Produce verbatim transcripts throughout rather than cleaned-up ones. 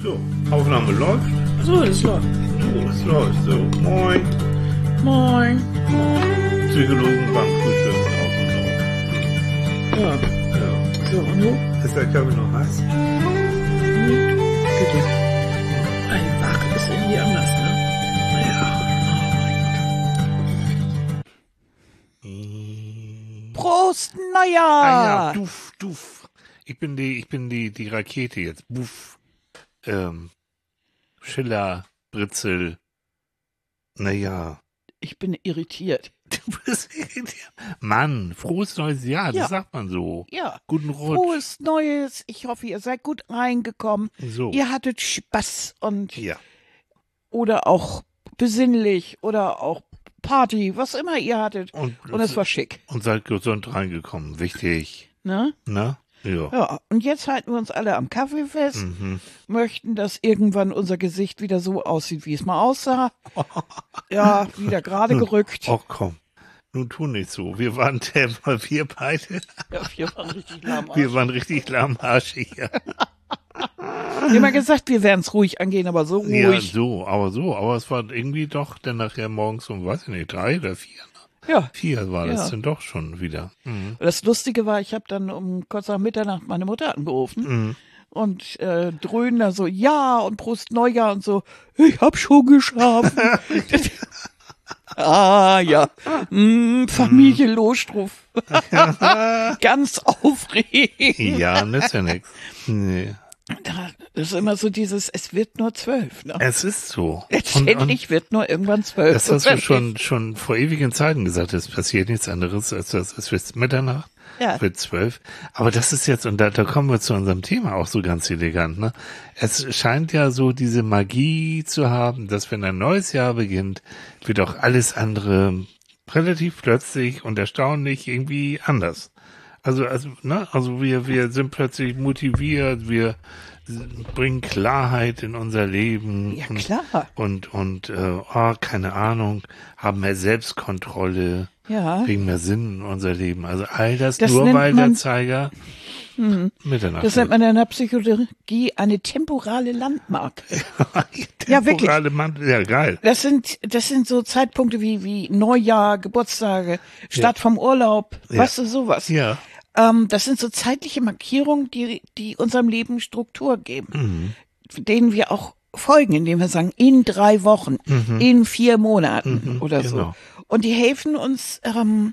So, Aufnahme läuft. So, es läuft. So, es läuft. So, moin. Moin. Psychologen beim Frühstück auf und Ja. auf. Ja. So, und du? Ist der Kaffee noch heiß? Hm? Bitte. Ein Wach ist irgendwie anders, ne? Ja. Prost, Neujahr! Ah ja, duff, duff. Ich bin die, ich bin die, die Rakete jetzt. Buff. Ähm, Schiller, Britzel. Naja. Ich bin irritiert. Du bist irritiert. Mann, frohes neues Jahr, das Ja. sagt man so. Ja. Guten Rutsch. Frohes Neues. Ich hoffe, ihr seid gut reingekommen. So. Ihr hattet Spaß und Ja. oder auch besinnlich oder auch Party, was immer ihr hattet. Und, Und es war schick. und seid gesund reingekommen. Wichtig. Ne? Ne? Ja. Ja, und jetzt halten wir uns alle am Kaffee fest, Mhm. möchten, dass irgendwann unser Gesicht wieder so aussieht, wie es mal aussah. Ja, wieder gerade gerückt. Ach komm. Nun tu nicht so. Wir waren der, wir beide, Ja, wir waren richtig lahm. wir waren richtig lahmarschig. Ja. Wir haben ja gesagt, wir werden es ruhig angehen, aber so ja, ruhig. so, aber so. Aber es war irgendwie doch dann nachher morgens um, weiß ich nicht, drei oder vier. Ne? Ja. Vier war das Ja. dann doch schon wieder. Mhm. Das Lustige war, ich habe dann um kurz nach Mitternacht meine Mutter angerufen Mhm. und äh, dröhnen da so, ja, und Prost Neujahr und so, ich hab schon geschlafen. Ah, ja. Mm, Familie Lohstruff. Ganz aufregend. Ja, das ist ja nix. Nee. Da- Das ist immer so dieses, es wird nur zwölf. Ne? Es ist so. Und, Letztendlich wird nur irgendwann zwölf. Das hast du schon, schon vor ewigen Zeiten gesagt, es passiert nichts anderes, als das, es wird Mitternacht, Ja. es wird zwölf. Aber das ist jetzt, und da, da kommen wir zu unserem Thema auch so ganz elegant, ne? Es scheint ja so diese Magie zu haben, dass wenn ein neues Jahr beginnt, wird auch alles andere relativ plötzlich und erstaunlich irgendwie anders. Also, also, ne, also wir, wir sind plötzlich motiviert, wir bringen Klarheit in unser Leben. Ja, und- klar. Und, und, äh, oh, keine Ahnung, haben mehr Selbstkontrolle, Ja. bringen mehr Sinn in unser Leben. Also all das, Das nur nennt weil der man- Zeiger Mitternacht Das nennt man in der Psychologie eine temporale Landmark. Ja, wirklich. Temporale Mann- Ja, geil. Das sind, das sind so Zeitpunkte wie, wie Neujahr, Geburtstage, Start vom Urlaub, Ja. weißt du, sowas. Ja. Ähm, das sind so zeitliche Markierungen, die, die unserem Leben Struktur geben, Mhm. denen wir auch folgen, indem wir sagen, in drei Wochen, in vier Monaten Mhm, oder genau. so. Und die helfen uns, ähm,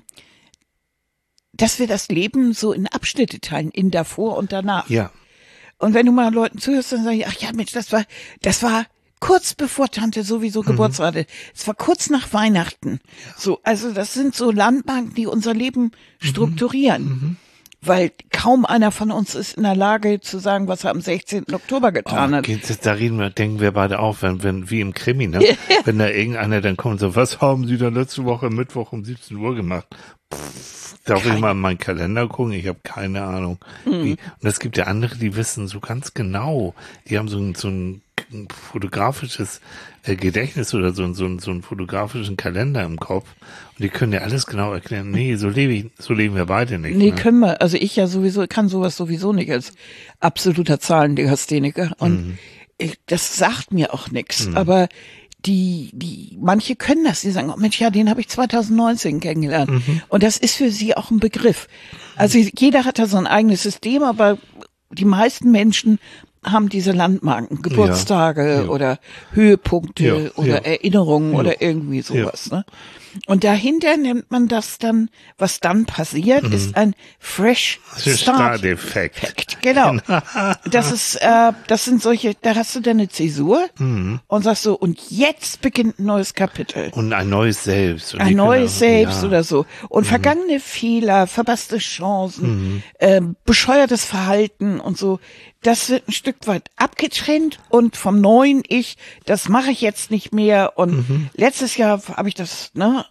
dass wir das Leben so in Abschnitte teilen, in davor und danach. Ja. Und wenn du mal Leuten zuhörst, dann sagen die, ach ja, Mensch, das war, das war kurz bevor Tante sowieso Geburtstag hatte. Es war kurz nach Weihnachten. So, also das sind so Landmarken, die unser Leben strukturieren. Weil kaum einer von uns ist in der Lage zu sagen, was er am sechzehnten Oktober getan Oh, hat. geht, das- da reden wir, denken wir beide auch, wenn, wenn, wie im Krimi, ne? Wenn da irgendeiner dann kommt und so, was haben Sie da letzte Woche Mittwoch um siebzehn Uhr gemacht? Pff, darf ich mal in meinen Kalender gucken? Ich habe keine Ahnung. Mhm. Wie, und es gibt ja andere, die wissen so ganz genau. Die haben so ein, so ein fotografisches äh, Gedächtnis oder so, ein- so, ein- so einen fotografischen Kalender im Kopf. Und die können dir alles genau erklären. Nee, so lebe ich, so leben wir beide nicht. Nee, ne? können wir, also ich ja sowieso, kann sowas sowieso nicht als absoluter Zahlenlegastheniker. Und ich, das sagt mir auch nichts. Aber die, die, manche können das, die sagen, oh Mensch, ja, den habe ich zwanzig neunzehn kennengelernt. Und das ist für sie auch ein Begriff. Also jeder hat da so ein eigenes System, aber die meisten Menschen haben diese Landmarken, Geburtstage Ja. oder Höhepunkte Ja, oder ja. Erinnerungen Ja. oder irgendwie sowas. Ne? Und dahinter nennt man das dann, was dann passiert, ist ein Fresh Start. Starteffekt. Genau. Das ist, äh, das sind solche, da hast du deine Zäsur und sagst so, und jetzt beginnt ein neues Kapitel. Und ein neues Selbst. Und die Ein können neues auch- Selbst ja. oder so. Und vergangene Fehler, verpasste Chancen, äh, bescheuertes Verhalten und so, das wird ein Stück weit abgetrennt und vom neuen Ich, das mache ich jetzt nicht mehr. Und letztes Jahr habe ich das, ne,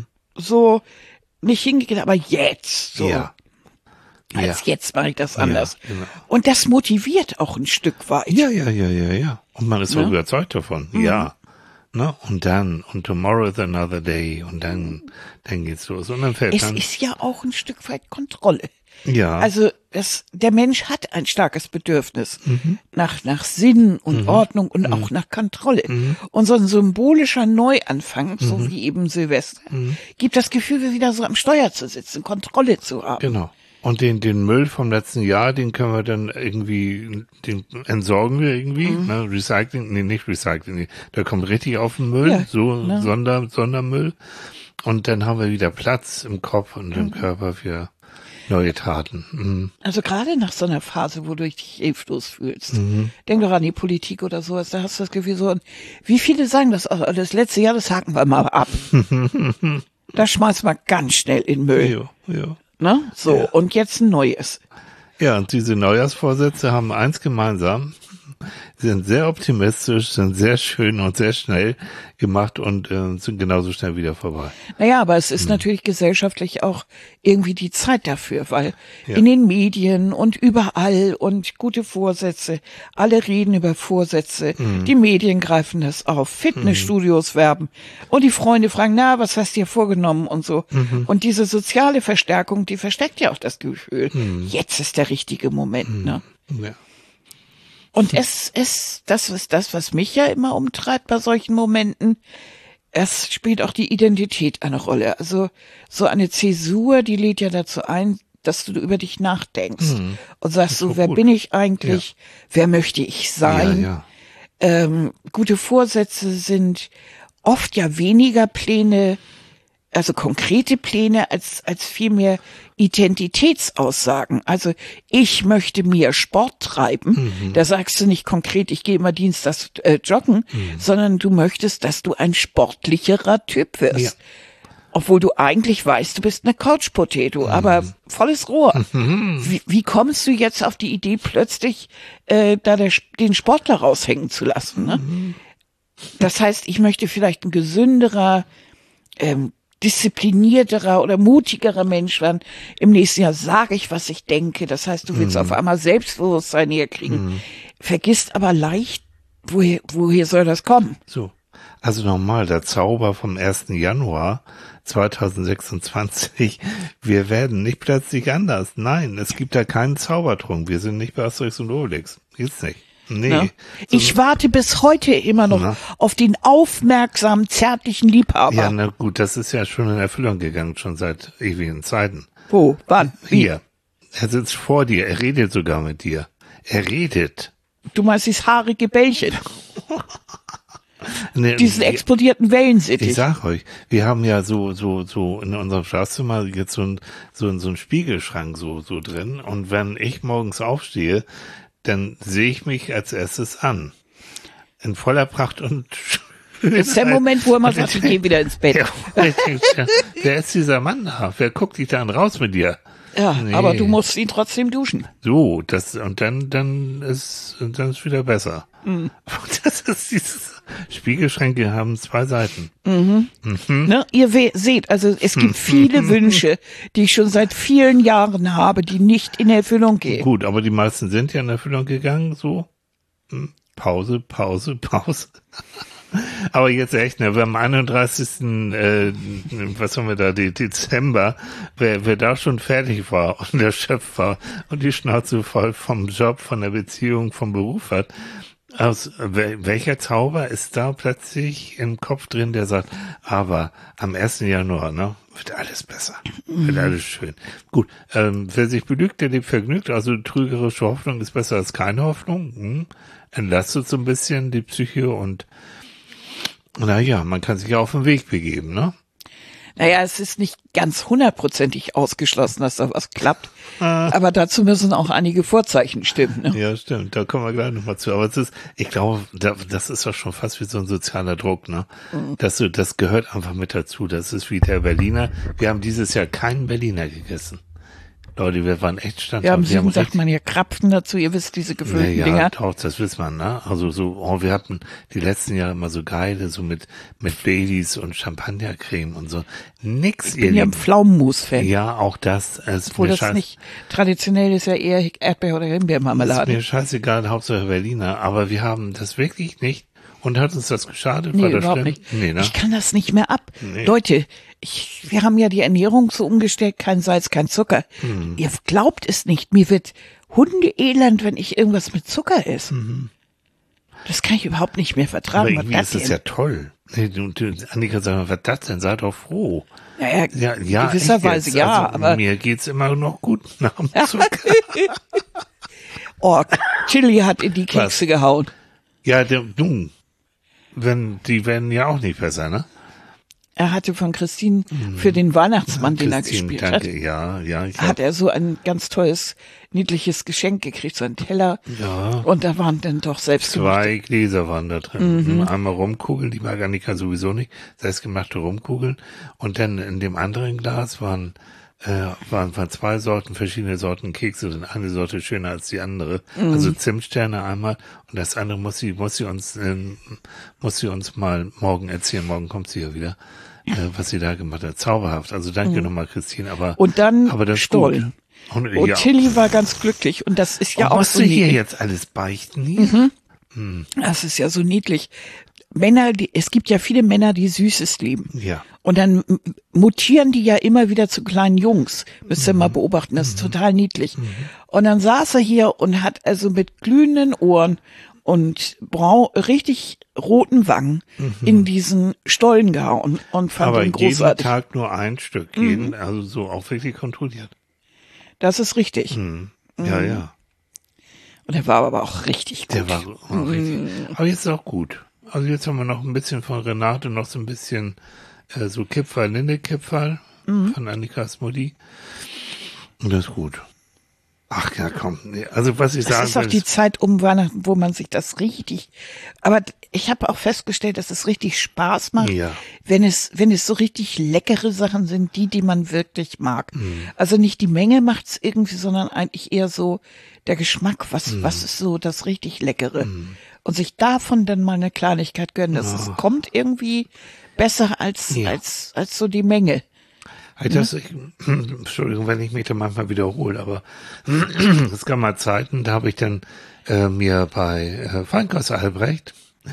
so nicht hingekriegt, aber jetzt, so. Ja. Als Ja. jetzt mache ich das anders. genau. Und das motiviert auch ein Stück weit. Ja, ja, ja, ja, ja. Und man ist so Ne? überzeugt davon. Ja. Ne? Und dann, und tomorrow is another day. Und dann, dann geht's los. Und dann fällt Es dann. ist ja auch ein Stück weit Kontrolle. Ja. Also das, der Mensch hat ein starkes Bedürfnis mhm. nach, nach Sinn und mhm. Ordnung und mhm. auch nach Kontrolle. Mhm. Und so ein symbolischer Neuanfang, mhm. so wie eben Silvester, mhm. gibt das Gefühl, wieder so am Steuer zu sitzen, Kontrolle zu haben. Genau. Und den, den Müll vom letzten Jahr, den können wir dann irgendwie, den entsorgen wir irgendwie, mhm. ne, Recycling, nee, nicht Recycling, nee, der kommt richtig auf den Müll, ja, so ne? Sonder, Sondermüll. Und dann haben wir wieder Platz im Kopf und im mhm. Körper für neue Taten. Mhm. Also gerade nach so einer Phase, wo du dich hilflos fühlst, mhm. denk doch an die Politik oder sowas, da hast du das Gefühl so, und wie viele sagen das, oh, das letzte Jahr, das haken wir mal ab. Das schmeißt man ganz schnell in Müll. Jo, jo. Ne? So, ja. Und jetzt ein neues. Ja, und diese Neujahrsvorsätze haben eins gemeinsam. Sie sind sehr optimistisch, sind sehr schön und sehr schnell gemacht und äh, sind genauso schnell wieder vorbei. Naja, aber es ist hm. natürlich gesellschaftlich auch irgendwie die Zeit dafür, weil ja. in den Medien und überall und gute Vorsätze, alle reden über Vorsätze, hm. die Medien greifen das auf, Fitnessstudios hm. werben und die Freunde fragen, na, was hast du dir vorgenommen und so. Mhm. Und diese soziale Verstärkung, die versteckt ja auch das Gefühl, hm. jetzt ist der richtige Moment, hm. ne? Ja. Und es ist, das ist das, was mich ja immer umtreibt bei solchen Momenten. Es spielt auch die Identität eine Rolle. Also so eine Zäsur, die lädt ja dazu ein, dass du über dich nachdenkst hm. und sagst so, wer gut. bin ich eigentlich? Ja. Wer möchte ich sein? Ja, ja. Ähm, gute Vorsätze sind oft ja weniger Pläne, also konkrete Pläne, als, als vielmehr Identitätsaussagen. Also ich möchte mehr Sport treiben. Mhm. Da sagst du nicht konkret, ich gehe immer dienstags äh, joggen, mhm. sondern du möchtest, dass du ein sportlicherer Typ wirst. Ja. Obwohl du eigentlich weißt, du bist eine Couch Potato, mhm. aber volles Rohr. Mhm. Wie, wie kommst du jetzt auf die Idee, plötzlich äh, da der, den Sportler raushängen zu lassen? Ne? Mhm. Das heißt, ich möchte vielleicht ein gesünderer, ähm, disziplinierterer oder mutigerer Mensch werden. Im nächsten Jahr sage ich, was ich denke. Das heißt, du willst mm. auf einmal Selbstbewusstsein herkriegen. Mm. Vergisst aber leicht, woher, woher soll das kommen? So. Also nochmal, der Zauber vom ersten Januar zweitausendsechsundzwanzig. Wir werden nicht plötzlich anders. Nein, es gibt da keinen Zaubertrunk. Wir sind nicht bei Asterix und Obelix. Gibt's nicht. Nee. Ja. Ich warte bis heute immer noch na. auf den aufmerksamen, zärtlichen Liebhaber. Ja, na gut, das ist ja schon in Erfüllung gegangen, schon seit ewigen Zeiten. Wo? Wann? Wie? Hier. Er sitzt vor dir, er redet sogar mit dir. Er redet. Du meinst dieses haarige Bällchen? Nee, diesen explodierten Wellensittich. Ich sag euch, wir haben ja so so so in unserem Schlafzimmer jetzt so ein so ein, so ein Spiegelschrank so so drin, und wenn ich morgens aufstehe, dann sehe ich mich als erstes an. In voller Pracht und Schönheit. Das ist der Moment, wo er mal sagt, ich gehe wieder ins Bett. Ja, wer ist dieser Mann da? Wer guckt dich dann raus mit dir? Ja, nee. Aber du musst ihn trotzdem duschen. So, das, und dann, dann ist, dann ist wieder besser. Mhm. Das ist dieses, Spiegelschränke haben zwei Seiten. Mhm. Mhm. Ne, ihr we- seht, also es gibt viele Wünsche, die ich schon seit vielen Jahren habe, die nicht in Erfüllung gehen. Gut, aber die meisten sind ja in Erfüllung gegangen, so. Pause, Pause, Pause. Aber jetzt echt, ne, wir haben einunddreißigsten Äh, was haben wir da, die Dezember, wer, wer da schon fertig war und erschöpft war und die Schnauze voll vom Job, von der Beziehung, vom Beruf hat, aus welcher Zauber ist da plötzlich im Kopf drin, der sagt, aber am ersten Januar, ne, wird alles besser, wird alles schön. Gut, ähm, wer sich belügt, der lebt vergnügt, also trügerische Hoffnung ist besser als keine Hoffnung. Hm. Entlastet so ein bisschen die Psyche und naja, man kann sich ja auf den Weg begeben, ne? Naja, es ist nicht ganz hundertprozentig ausgeschlossen, dass da was klappt. Ah. Aber dazu müssen auch einige Vorzeichen stimmen. Ne? Ja, stimmt. Da kommen wir gleich nochmal zu. Aber es ist, ich glaube, das ist doch schon fast wie so ein sozialer Druck, ne? Mhm. Das, das gehört einfach mit dazu. Das ist wie der Berliner. Wir haben dieses Jahr keinen Berliner gegessen. Leute, wir waren echt standhaft. Ja, am Süden sagt man ja Krapfen dazu, ihr wisst, diese gefüllten ja, Dinger. Ja, doch, das wisst man, ne? Also so, oh, wir hatten die letzten Jahre immer so geile, so mit mit Baileys und Champagnercreme und so. Nix, ich bin ja ein Pflaumenmus-Fan. Ja, auch das. Ist Obwohl das nicht traditionell ist, ja eher Erdbeer- oder Himbeermarmelade. Ist mir scheißegal, Hauptsache Berliner, aber wir haben das wirklich nicht. Und hat uns das geschadet? Nee, War das überhaupt schlimm? nicht. Nee, ne? Ich kann das nicht mehr ab. Nee. Leute, ich, wir haben ja die Ernährung so umgestellt, kein Salz, kein Zucker. Mhm. Ihr glaubt es nicht. Mir wird hundeelend, wenn ich irgendwas mit Zucker esse. Mhm. Das kann ich überhaupt nicht mehr Aber vertragen. irgendwie Was ist das denn? ja toll. Nee, du, du, Annika sagt, was das denn? Sei doch froh. Naja, Ja, ja, gewisserweise echt jetzt. ja, also, aber mir geht's immer noch gut nach dem Zucker. oh, Chili hat in die Kekse Was? gehauen. Ja, der, du, wenn, die werden ja auch nicht besser, ne? Er hatte von Christine für den Weihnachtsmann, den er Christine, gespielt danke. hat, Ja, ja, ich hat er so ein ganz tolles, niedliches Geschenk gekriegt, so einen Teller. Ja. Und da waren dann doch selbst Zwei Gläser waren da drin. Mhm. Einmal Rumkugeln, die mag Annika sowieso nicht, selbstgemachte Rumkugeln. Und dann in dem anderen Glas waren, äh, waren, waren zwei Sorten, verschiedene Sorten Kekse. Und eine Sorte schöner als die andere. Mhm. Also Zimtsterne einmal. Und das andere muss sie, muss sie uns, äh, muss sie uns mal morgen erzählen. Morgen kommt sie ja wieder. Äh, was sie da gemacht hat. Zauberhaft. Also danke nochmal, Christine. Aber, Und dann aber das ist Stollen. gut. Und, Und ja. Chili war ganz glücklich. Und das ist ja Und auch musst so du hier niedlich. jetzt alles beichten hier? Das ist ja so niedlich. Männer, die, es gibt ja viele Männer, die Süßes lieben. Ja. Und dann m- mutieren die ja immer wieder zu kleinen Jungs. Müsst ihr mal beobachten, das ist total niedlich. Und dann saß er hier und hat also mit glühenden Ohren und brau richtig roten Wangen in diesen Stollen gehauen und fand Aber ihn jeden großartig. Tag nur ein Stück, jeden, also so auch wirklich kontrolliert. Das ist richtig. Hm. Ja, ja. Und er war aber auch richtig gut. Der war auch richtig. Aber jetzt ist auch gut. Also jetzt haben wir noch ein bisschen von Renate, noch so ein bisschen äh, so Kipferl, Linde-Kipferl von Annikas Mutti. Und das ist gut. Ach ja, komm. Nee, also was ich Das sagen ist auch will, die ist- Zeit um Weihnachten, wo man sich das richtig, aber ich habe auch festgestellt, dass es richtig Spaß macht, Ja. wenn es, wenn es so richtig leckere Sachen sind, die, die man wirklich mag. Mhm. Also nicht die Menge macht's irgendwie, sondern eigentlich eher so der Geschmack, was, Mhm. was ist so das richtig Leckere. Und sich davon dann mal eine Kleinigkeit gönnen, das ist, kommt irgendwie besser als, Ja. als, als so die Menge. Halt das, ich, Entschuldigung, wenn ich mich da manchmal wiederhole, aber es gab mal Zeiten, da habe ich dann äh, mir bei äh, Feinkost Albrecht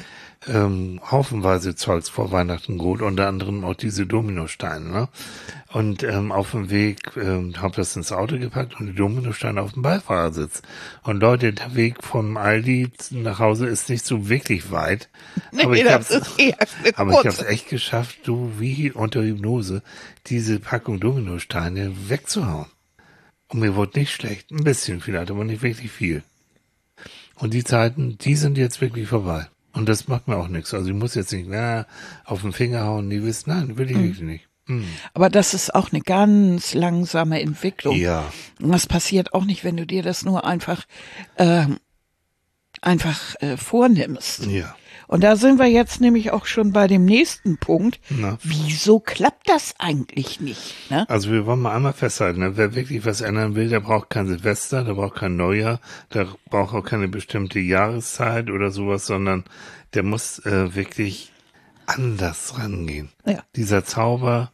ähm, haufenweise Zeugs vor Weihnachten geholt, unter anderem auch diese Dominosteine, ne? Und ähm, auf dem Weg ähm, habe das ins Auto gepackt und die Dominosteine auf dem Beifahrersitz. Und Leute, der Weg vom Aldi nach Hause ist nicht so wirklich weit. aber Nee, ich das hab's, ist eher eine aber ich kurze. habe es echt geschafft, du wie unter Hypnose, diese Packung Dominosteine wegzuhauen. Und mir wurde nicht schlecht. Ein bisschen vielleicht, aber nicht wirklich viel. Und die Zeiten, die sind jetzt wirklich vorbei. Und das macht mir auch nichts. Also ich muss jetzt nicht na, auf den Finger hauen, nie wissen. Nein, will ich wirklich nicht. Hm. Aber das ist auch eine ganz langsame Entwicklung. Ja. Und das passiert auch nicht, wenn du dir das nur einfach, ähm, einfach äh, vornimmst. Ja. Und da sind wir jetzt nämlich auch schon bei dem nächsten Punkt. Na. Wieso klappt das eigentlich nicht? Ne? Also wir wollen mal einmal festhalten, ne? Wer wirklich was ändern will, der braucht kein Silvester, der braucht kein Neujahr, der braucht auch keine bestimmte Jahreszeit oder sowas, sondern der muss äh, wirklich anders rangehen. Ja. Dieser Zauber,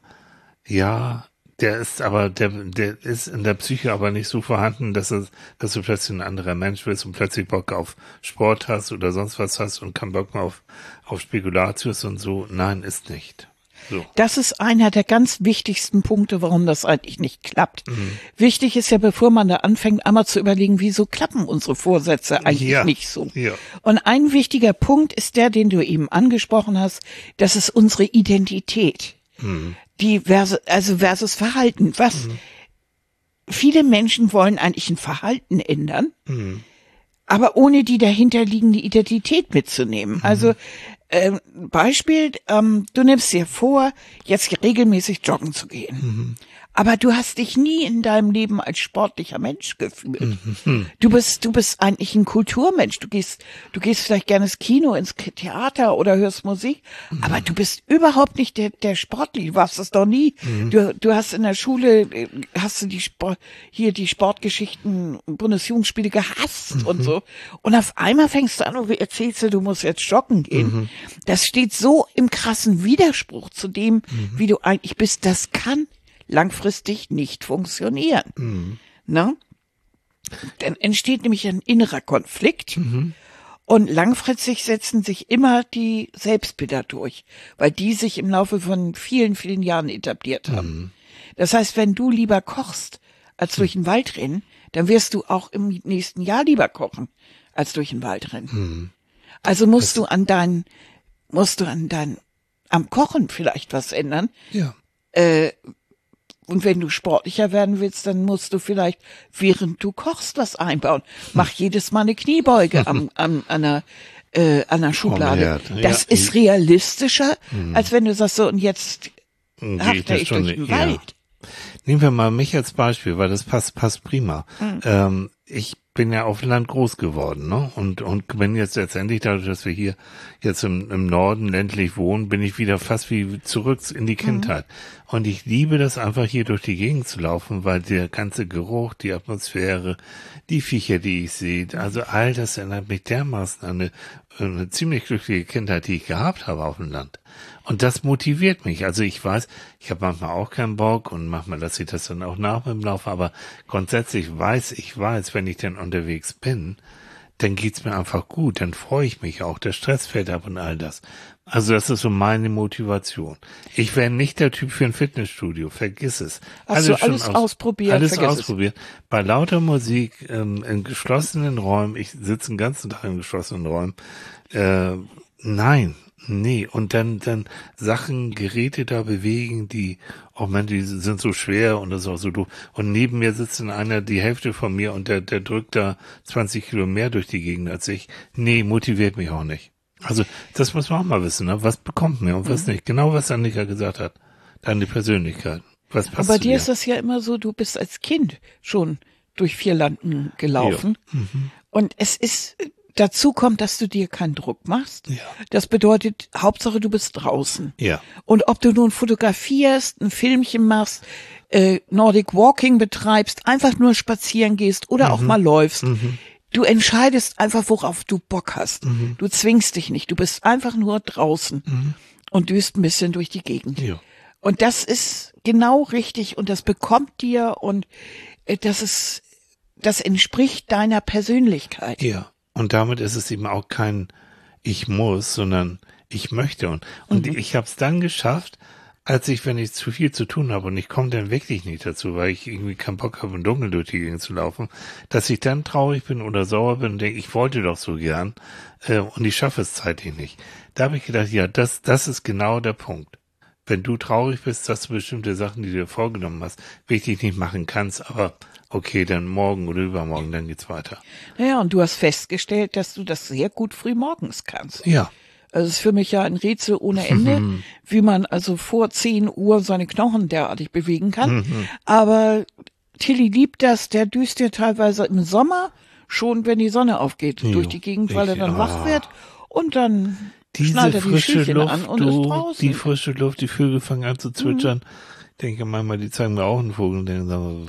ja, der ist aber, der, der ist in der Psyche aber nicht so vorhanden, dass es, dass du plötzlich ein anderer Mensch bist und plötzlich Bock auf Sport hast oder sonst was hast und keinen Bock mehr auf, auf Spekulatius und so. Nein, ist nicht. So. Das ist einer der ganz wichtigsten Punkte, warum das eigentlich nicht klappt. Mhm. Wichtig ist ja, bevor man da anfängt, einmal zu überlegen, wieso klappen unsere Vorsätze eigentlich Ja. nicht so. Ja. Und ein wichtiger Punkt ist der, den du eben angesprochen hast, das ist unsere Identität. Mhm. Die versus, also versus Verhalten. Was? Mhm. Viele Menschen wollen eigentlich ein Verhalten ändern, Mhm. aber ohne die dahinterliegende Identität mitzunehmen. Also ähm, Beispiel, ähm, du nimmst dir vor, jetzt regelmäßig joggen zu gehen. Aber du hast dich nie in deinem Leben als sportlicher Mensch gefühlt. Du bist, du bist eigentlich ein Kulturmensch. Du gehst, du gehst vielleicht gerne ins Kino, ins Theater oder hörst Musik. Aber du bist überhaupt nicht der, der Sportliche. Du warst das doch nie. Du, du hast in der Schule, äh, hast du die Sport, hier die Sportgeschichten, Bundesjugendspiele gehasst und so. Und auf einmal fängst du an und erzählst du, du musst jetzt joggen gehen. Das steht so im krassen Widerspruch zu dem, wie du eigentlich bist. Das kann langfristig nicht funktionieren. Mhm. Ne? Dann entsteht nämlich ein innerer Konflikt. Mhm. Und langfristig setzen sich immer die Selbstbilder durch, weil die sich im Laufe von vielen, vielen Jahren etabliert haben. Mhm. Das heißt, wenn du lieber kochst, als durch den Wald rennen, dann wirst du auch im nächsten Jahr lieber kochen, als durch den Wald rennen. Mhm. Also musst das du an dein, musst du an dein, am Kochen vielleicht was ändern. Ja. Äh, Und wenn du sportlicher werden willst, dann musst du vielleicht, während du kochst, was einbauen. Mach jedes Mal eine Kniebeuge am, am, an einer, äh, an einer Schublade. Oh, das ja. ist realistischer, hm. als wenn du sagst so, und jetzt hafte ich durch den Wald. Ja. Nehmen wir mal mich als Beispiel, weil das passt, passt prima. Hm. Ähm, ich bin ja auf dem Land groß geworden, ne? Und, und bin jetzt letztendlich dadurch, dass wir hier jetzt im, im Norden ländlich wohnen, bin ich wieder fast wie zurück in die Kindheit. Mhm. Und ich liebe das einfach hier durch die Gegend zu laufen, weil der ganze Geruch, die Atmosphäre, die Viecher, die ich sehe, also all das erinnert mich dermaßen an eine, eine ziemlich glückliche Kindheit, die ich gehabt habe auf dem Land. Und das motiviert mich. Also ich weiß, ich habe manchmal auch keinen Bock und manchmal lasse ich das dann auch nach im Laufe, aber grundsätzlich weiß ich, weiß, wenn ich dann unterwegs bin, dann geht's mir einfach gut, dann freue ich mich auch, der Stress fällt ab und all das. Also das ist so meine Motivation. Ich wäre nicht der Typ für ein Fitnessstudio, vergiss es. Hast du alles aus, ausprobiert? Alles ausprobiert. Es. Bei lauter Musik, ähm, in geschlossenen Räumen, ich sitze den ganzen Tag in geschlossenen Räumen, äh, nein. Nee, und dann, dann Sachen, Geräte da bewegen, die, oh man, die sind so schwer und das ist auch so doof. Und neben mir sitzt dann einer, die Hälfte von mir und der, der drückt da zwanzig Kilo mehr durch die Gegend als ich. Nee, motiviert mich auch nicht. Also, das muss man auch mal wissen, ne? Was bekommt mir und was mhm. nicht. Genau, was Annika gesagt hat. Deine Persönlichkeit. Was passt Aber bei dir? dir ist das ja immer so, du bist als Kind schon durch vier Landen gelaufen. Ja. Mhm. Und es ist, dazu kommt, dass du dir keinen Druck machst. Ja. Das bedeutet, Hauptsache du bist draußen. Ja. Und ob du nun fotografierst, ein Filmchen machst, äh, Nordic Walking betreibst, einfach nur spazieren gehst oder mhm. auch mal läufst. Mhm. Du entscheidest einfach, worauf du Bock hast. Mhm. Du zwingst dich nicht. Du bist einfach nur draußen mhm. und düst ein bisschen durch die Gegend. Ja. Und das ist genau richtig und das bekommt dir und äh, das ist, das entspricht deiner Persönlichkeit. Ja. Und damit ist es eben auch kein ich muss, sondern ich möchte. Und, und mhm. ich habe es dann geschafft, als ich, wenn ich zu viel zu tun habe und ich komme dann wirklich nicht dazu, weil ich irgendwie keinen Bock habe, im Dunkeln durch die Gegend zu laufen, dass ich dann traurig bin oder sauer bin und denke, ich wollte doch so gern äh, und ich schaffe es zeitlich nicht. Da habe ich gedacht, ja, das, das ist genau der Punkt. Wenn du traurig bist, dass du bestimmte Sachen, die du dir vorgenommen hast, wirklich nicht machen kannst, aber okay, dann morgen oder übermorgen, dann geht's weiter. Naja, und du hast festgestellt, dass du das sehr gut früh morgens kannst. Ja. Also es ist für mich ja ein Rätsel ohne Ende, wie man also vor zehn Uhr seine Knochen derartig bewegen kann. Mhm. Aber Tilly liebt das, der düst ja teilweise im Sommer schon, wenn die Sonne aufgeht, jo, durch die Gegend, weil er dann ah. wach wird und dann Diese schnallt er die frische Schüchchen Luft, an und du, ist draußen. Die frische Luft, die Vögel fangen an zu zwitschern. Mhm. Ich denke manchmal, die zeigen mir auch einen Vogel und denken,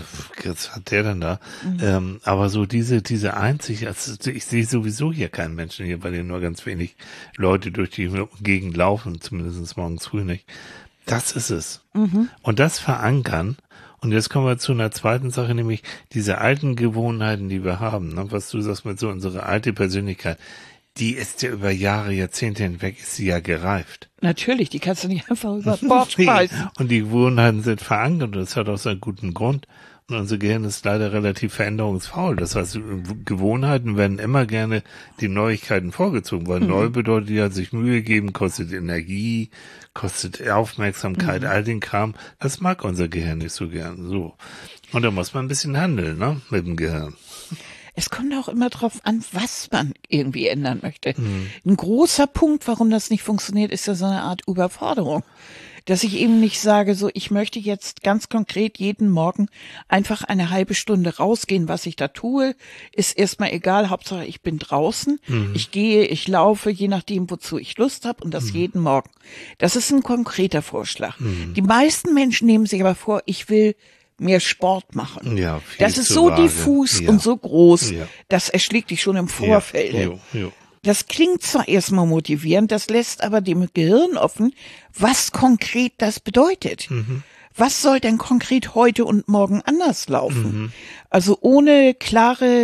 was hat der denn da? Mhm. Ähm, aber so diese, diese einzig, also ich sehe sowieso hier keinen Menschen hier, bei denen nur ganz wenig Leute durch die Gegend laufen, zumindest morgens früh nicht. Das ist es. Mhm. Und das verankern. Und jetzt kommen wir zu einer zweiten Sache, nämlich diese alten Gewohnheiten, die wir haben, ne? Was du sagst mit so unserer alte Persönlichkeit. Die ist ja über Jahre, Jahrzehnte hinweg, ist sie ja gereift. Natürlich, die kannst du nicht einfach über Bord schmeißen. Und die Gewohnheiten sind verankert und das hat auch seinen guten Grund. Und unser Gehirn ist leider relativ veränderungsfaul. Das heißt, Gewohnheiten werden immer gerne die Neuigkeiten vorgezogen, weil mhm. neu bedeutet ja, sich Mühe geben, kostet Energie, kostet Aufmerksamkeit, mhm. all den Kram. Das mag unser Gehirn nicht so gern. So. Und da muss man ein bisschen handeln, ne, mit dem Gehirn. Es kommt auch immer drauf an, was man irgendwie ändern möchte. Mhm. Ein großer Punkt, warum das nicht funktioniert, ist ja so eine Art Überforderung. Dass ich eben nicht sage, so, ich möchte jetzt ganz konkret jeden Morgen einfach eine halbe Stunde rausgehen. Was ich da tue, ist erstmal egal. Hauptsache, ich bin draußen. Mhm. Ich gehe, ich laufe, je nachdem, wozu ich Lust habe und das mhm. jeden Morgen. Das ist ein konkreter Vorschlag. Mhm. Die meisten Menschen nehmen sich aber vor, ich will mehr Sport machen. Ja, das ist so vage. diffus ja. und so groß, ja. das erschlägt dich schon im Vorfeld. Ja. Jo, jo. Das klingt zwar erstmal motivierend, das lässt aber dem Gehirn offen, was konkret das bedeutet. Mhm. Was soll denn konkret heute und morgen anders laufen? Mhm. Also ohne klare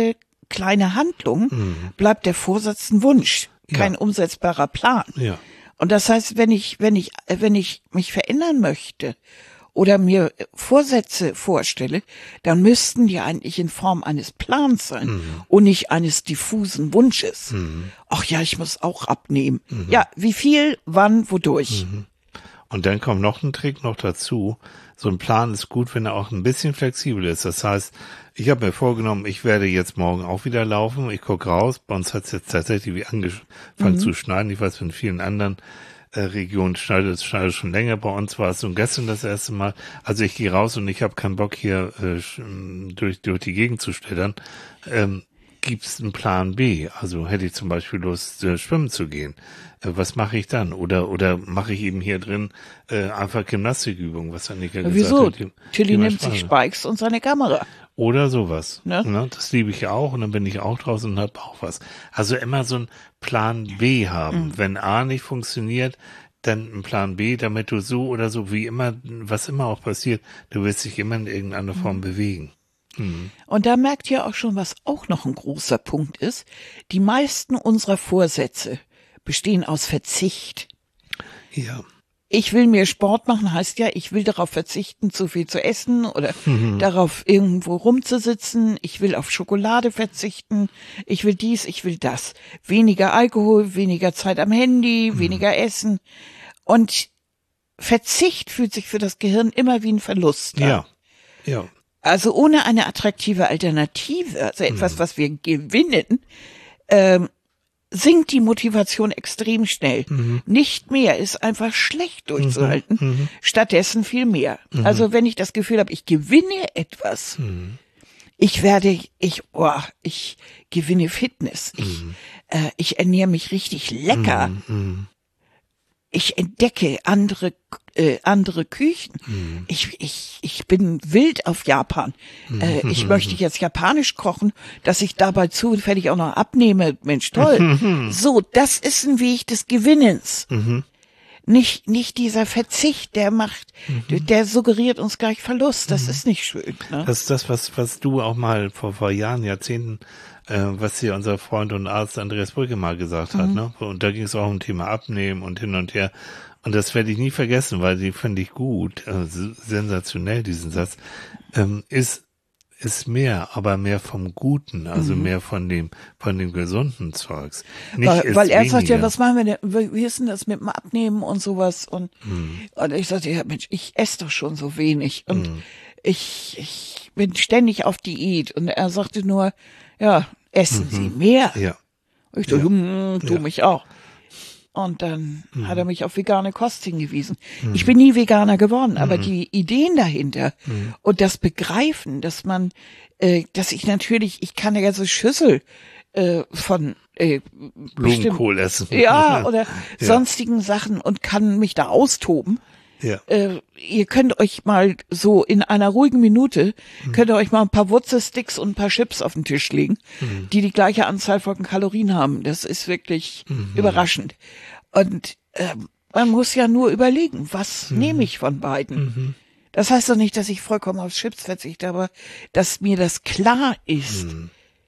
kleine Handlung mhm. bleibt der Vorsatz ein Wunsch, kein ja. umsetzbarer Plan. Ja. Und das heißt, wenn ich, wenn ich, wenn ich mich verändern möchte oder mir Vorsätze vorstelle, dann müssten die eigentlich in Form eines Plans sein mhm. und nicht eines diffusen Wunsches. Mhm. Ach ja, ich muss auch abnehmen. Mhm. Ja, wie viel, wann, wodurch? Mhm. Und dann kommt noch ein Trick noch dazu. So ein Plan ist gut, wenn er auch ein bisschen flexibel ist. Das heißt, ich habe mir vorgenommen, ich werde jetzt morgen auch wieder laufen. Ich gucke raus. Bei uns hat es jetzt tatsächlich wie angefangen mhm. zu schneien. Ich weiß, in vielen anderen äh, Regionen schneidet es schneidet schon länger. Bei uns war es so gestern das erste Mal. Also ich gehe raus und ich habe keinen Bock hier äh, durch, durch die Gegend zu schlittern. Ähm, Gibt's einen Plan B? Also hätte ich zum Beispiel Lust, äh, schwimmen zu gehen. Äh, was mache ich dann? Oder oder mache ich eben hier drin äh, einfach Gymnastikübungen, was Annika gesagt Wieso? hat. Wieso? Tilly nimmt sich Spikes und seine Kamera. Oder sowas. Ne? Ne? Das liebe ich ja auch und dann bin ich auch draußen und hab auch was. Also immer so einen Plan B haben. Mhm. Wenn A nicht funktioniert, dann ein Plan B, damit du so oder so, wie immer, was immer auch passiert, du wirst dich immer in irgendeiner Form mhm. bewegen. Mhm. Und da merkt ihr auch schon, was auch noch ein großer Punkt ist. Die meisten unserer Vorsätze bestehen aus Verzicht. Ja. Ich will mehr Sport machen, heißt ja, ich will darauf verzichten, zu viel zu essen oder mhm. darauf irgendwo rumzusitzen. Ich will auf Schokolade verzichten. Ich will dies, ich will das. Weniger Alkohol, weniger Zeit am Handy, mhm. weniger Essen. Und Verzicht fühlt sich für das Gehirn immer wie ein Verlust an. Ja, ja. Also ohne eine attraktive Alternative, also etwas, mhm. was wir gewinnen, ähm, sinkt die Motivation extrem schnell. Mhm. Nicht mehr ist einfach schlecht durchzuhalten, mhm. stattdessen viel mehr. Mhm. Also wenn ich das Gefühl habe, ich gewinne etwas, mhm. ich werde, ich, oh, ich gewinne Fitness, mhm. ich, äh, ich ernähre mich richtig lecker. Mhm. Ich entdecke andere äh, andere Küchen. Mhm. Ich ich ich bin wild auf Japan. Mhm. Äh, ich möchte jetzt japanisch kochen, dass ich dabei zufällig auch noch abnehme. Mensch, toll. Mhm. So, das ist ein Weg des Gewinnens. Mhm. Nicht nicht dieser Verzicht, der macht, mhm. der suggeriert uns gleich Verlust. Das mhm. ist nicht schön. Ne? Das ist das, was was du auch mal vor vor Jahren, Jahrzehnten, äh, was hier unser Freund und Arzt Andreas Brücke mal gesagt hat. Mhm. Ne? Und da ging es auch um Thema Abnehmen und hin und her. Und das werde ich nie vergessen, weil die finde ich gut, äh, sensationell, diesen Satz, ähm, ist, ist mehr, aber mehr vom Guten, also mhm. mehr von dem, von dem gesunden Zeugs. Nicht weil weil er weniger. Sagt ja, was machen wir denn, wie ist denn das mit dem Abnehmen und sowas? Und, mhm. und ich sagte, ja Mensch, ich esse doch schon so wenig und mhm. ich, ich bin ständig auf Diät. Und er sagte nur, ja, essen mhm. Sie mehr. Ja. Ich dachte, ja. hm, tu ja. mich auch. Und dann mhm. hat er mich auf vegane Kost hingewiesen. Mhm. Ich bin nie Veganer geworden, aber mhm. die Ideen dahinter mhm. und das Begreifen, dass man, äh, dass ich natürlich, ich kann ja so Schüssel äh, von äh, Blumenkohl essen. Ja, oder ja. sonstigen Sachen und kann mich da austoben. Ja. Äh, ihr könnt euch mal so in einer ruhigen Minute, mhm. könnt ihr euch mal ein paar Wurzelsticks und ein paar Chips auf den Tisch legen, mhm. die die gleiche Anzahl von Kalorien haben. Das ist wirklich mhm. überraschend. Und äh, man muss ja nur überlegen, was mhm. nehme ich von beiden? Mhm. Das heißt doch nicht, dass ich vollkommen auf Chips verzichte, aber dass mir das klar ist. Mhm.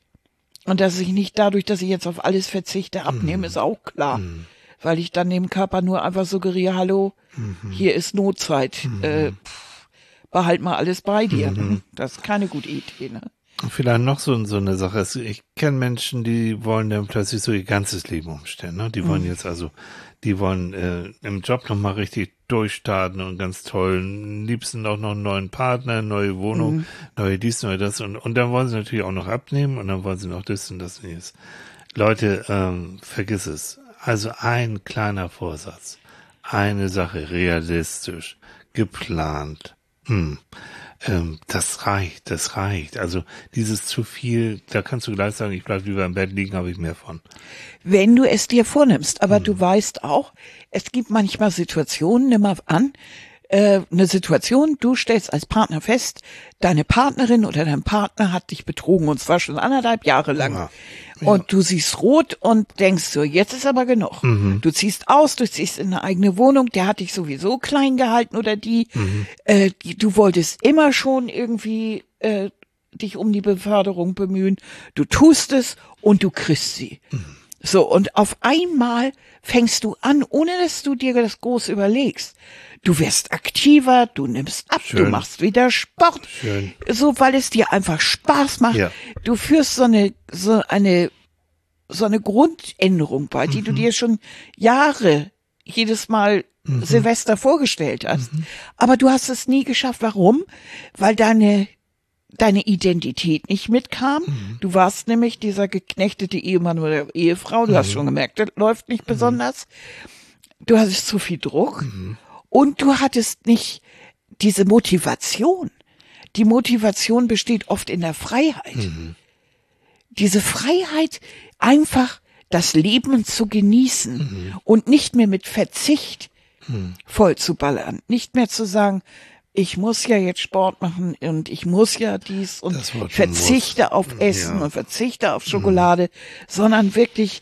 Und dass ich nicht dadurch, dass ich jetzt auf alles verzichte, abnehme, mhm. ist auch klar. Mhm. Weil ich dann dem Körper nur einfach suggeriere, hallo, mhm. hier ist Notzeit, mhm. äh, pff, behalt mal alles bei dir. Mhm. Das ist keine gute Idee, ne? Vielleicht noch so, so eine Sache. Ich kenne Menschen, die wollen dann plötzlich so ihr ganzes Leben umstellen, ne? Die wollen mhm. jetzt also, die wollen äh, im Job nochmal richtig durchstarten und ganz toll, am liebsten auch noch einen neuen Partner, neue Wohnung, mhm. neue dies, neue das und, und dann wollen sie natürlich auch noch abnehmen und dann wollen sie noch das und das und das. Leute, ähm, vergiss es. Also ein kleiner Vorsatz, eine Sache realistisch, geplant, hm, ähm, das reicht, das reicht. Also dieses zu viel, da kannst du gleich sagen, ich bleib lieber im Bett liegen, habe ich mehr von. Wenn du es dir vornimmst, aber hm. du weißt auch, es gibt manchmal Situationen, nimm mal an, äh, eine Situation, du stellst als Partner fest, deine Partnerin oder dein Partner hat dich betrogen und zwar schon anderthalb Jahre lang. Ja. Ja. Und du siehst rot und denkst so, jetzt ist aber genug. Mhm. Du ziehst aus, du ziehst in eine eigene Wohnung, der hat dich sowieso klein gehalten oder die. Mhm. Äh, die du wolltest immer schon irgendwie äh, dich um die Beförderung bemühen. Du tust es und du kriegst sie. Mhm. So, und auf einmal fängst du an, ohne dass du dir das groß überlegst. Du wirst aktiver, du nimmst ab, Schön. Du machst wieder Sport. Schön. So, weil es dir einfach Spaß macht. Ja. Du führst so eine, so eine, so eine Grundänderung bei, die mhm. du dir schon Jahre jedes Mal mhm. Silvester vorgestellt hast. Mhm. Aber du hast es nie geschafft. Warum? Weil deine deine Identität nicht mitkam. Mhm. Du warst nämlich dieser geknechtete Ehemann oder Ehefrau. Du mhm. hast schon gemerkt, das läuft nicht mhm. besonders. Du hattest zu viel Druck. Mhm. Und du hattest nicht diese Motivation. Die Motivation besteht oft in der Freiheit. Mhm. Diese Freiheit, einfach das Leben zu genießen mhm. und nicht mehr mit Verzicht mhm. voll zu ballern. Nicht mehr zu sagen, ich muss ja jetzt Sport machen und ich muss ja dies und verzichte muss. auf Essen ja. und verzichte auf Schokolade, mhm. sondern wirklich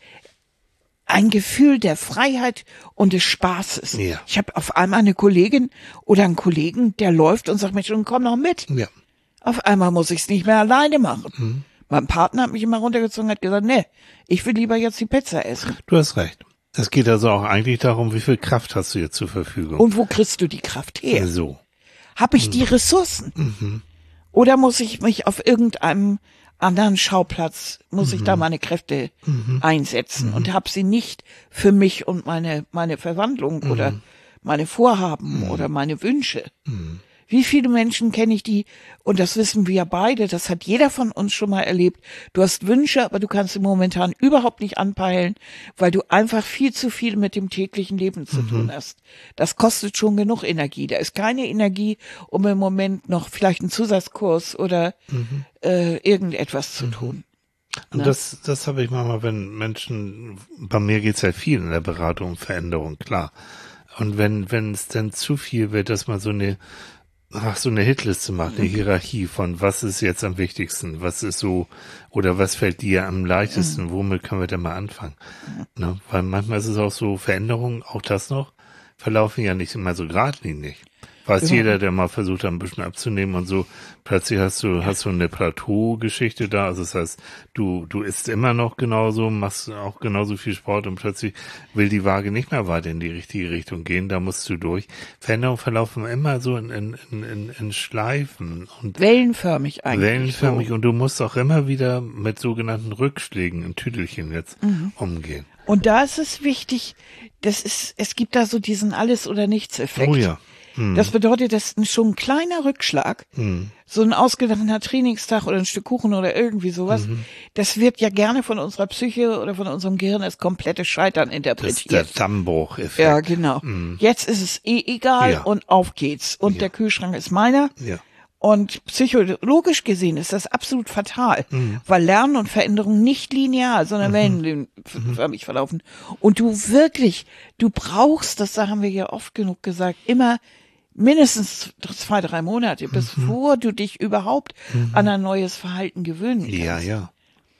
ein Gefühl der Freiheit und des Spaßes. Ja. Ich habe auf einmal eine Kollegin oder einen Kollegen, der läuft und sagt, Mensch, komm noch mit. Ja. Auf einmal muss ich es nicht mehr alleine machen. Mhm. Mein Partner hat mich immer runtergezogen und hat gesagt, nee, ich will lieber jetzt die Pizza essen. Du hast recht. Es geht also auch eigentlich darum, wie viel Kraft hast du jetzt zur Verfügung. Und wo kriegst du die Kraft her? So. Habe ich mhm. die Ressourcen? Mhm. Oder muss ich mich auf irgendeinem anderen Schauplatz, muss mhm. ich da meine Kräfte mhm. einsetzen mhm. und habe sie nicht für mich und meine meine Verwandlung mhm. oder meine Vorhaben mhm. oder meine Wünsche. Mhm. Wie viele Menschen kenne ich, die, und das wissen wir beide, das hat jeder von uns schon mal erlebt, du hast Wünsche, aber du kannst sie momentan überhaupt nicht anpeilen, weil du einfach viel zu viel mit dem täglichen Leben zu mhm. tun hast. Das kostet schon genug Energie. Da ist keine Energie, um im Moment noch vielleicht einen Zusatzkurs oder mhm. äh, irgendetwas zu tun. Und ne? das, das habe ich manchmal, wenn Menschen, bei mir geht's ja viel in der Beratung um Veränderung, klar. Und wenn, wenn es dann zu viel wird, dass man so eine Ach, so eine Hitliste macht, eine Hierarchie von was ist jetzt am wichtigsten, was ist so, oder was fällt dir am leichtesten, womit können wir denn mal anfangen? Ne? Weil manchmal ist es auch so, Veränderungen, auch das noch, verlaufen ja nicht immer so geradlinig. Weiß ja. jeder, der mal versucht hat, ein bisschen abzunehmen und so, plötzlich hast du, hast du eine Plateau-Geschichte da, also das heißt, du, du isst immer noch genauso, machst auch genauso viel Sport und plötzlich will die Waage nicht mehr weiter in die richtige Richtung gehen, da musst du durch. Veränderungen verlaufen immer so in, in, in, in Schleifen und wellenförmig eigentlich. Wellenförmig so. Und du musst auch immer wieder mit sogenannten Rückschlägen in Tüdelchen jetzt mhm. umgehen. Und da ist es wichtig, das ist, es gibt da so diesen Alles- oder Nichts-Effekt. Oh ja. Hm. Das bedeutet, dass schon ein kleiner Rückschlag, hm. so ein ausgedachter Trainingstag oder ein Stück Kuchen oder irgendwie sowas, mhm. das wird ja gerne von unserer Psyche oder von unserem Gehirn als komplette Scheitern interpretiert. Das ist der Dammbruch-Effekt. Ja, genau. Hm. Jetzt ist es eh egal ja. und auf geht's. Und ja. der Kühlschrank ist meiner. Ja. Und psychologisch gesehen ist das absolut fatal, mhm. weil Lernen und Veränderung nicht linear, sondern mhm. wellenförmig verlaufen. Und du wirklich, du brauchst, das haben wir ja oft genug gesagt, immer mindestens zwei, drei Monate, mhm. bevor du dich überhaupt mhm. an ein neues Verhalten gewöhnen kannst. Ja, ja.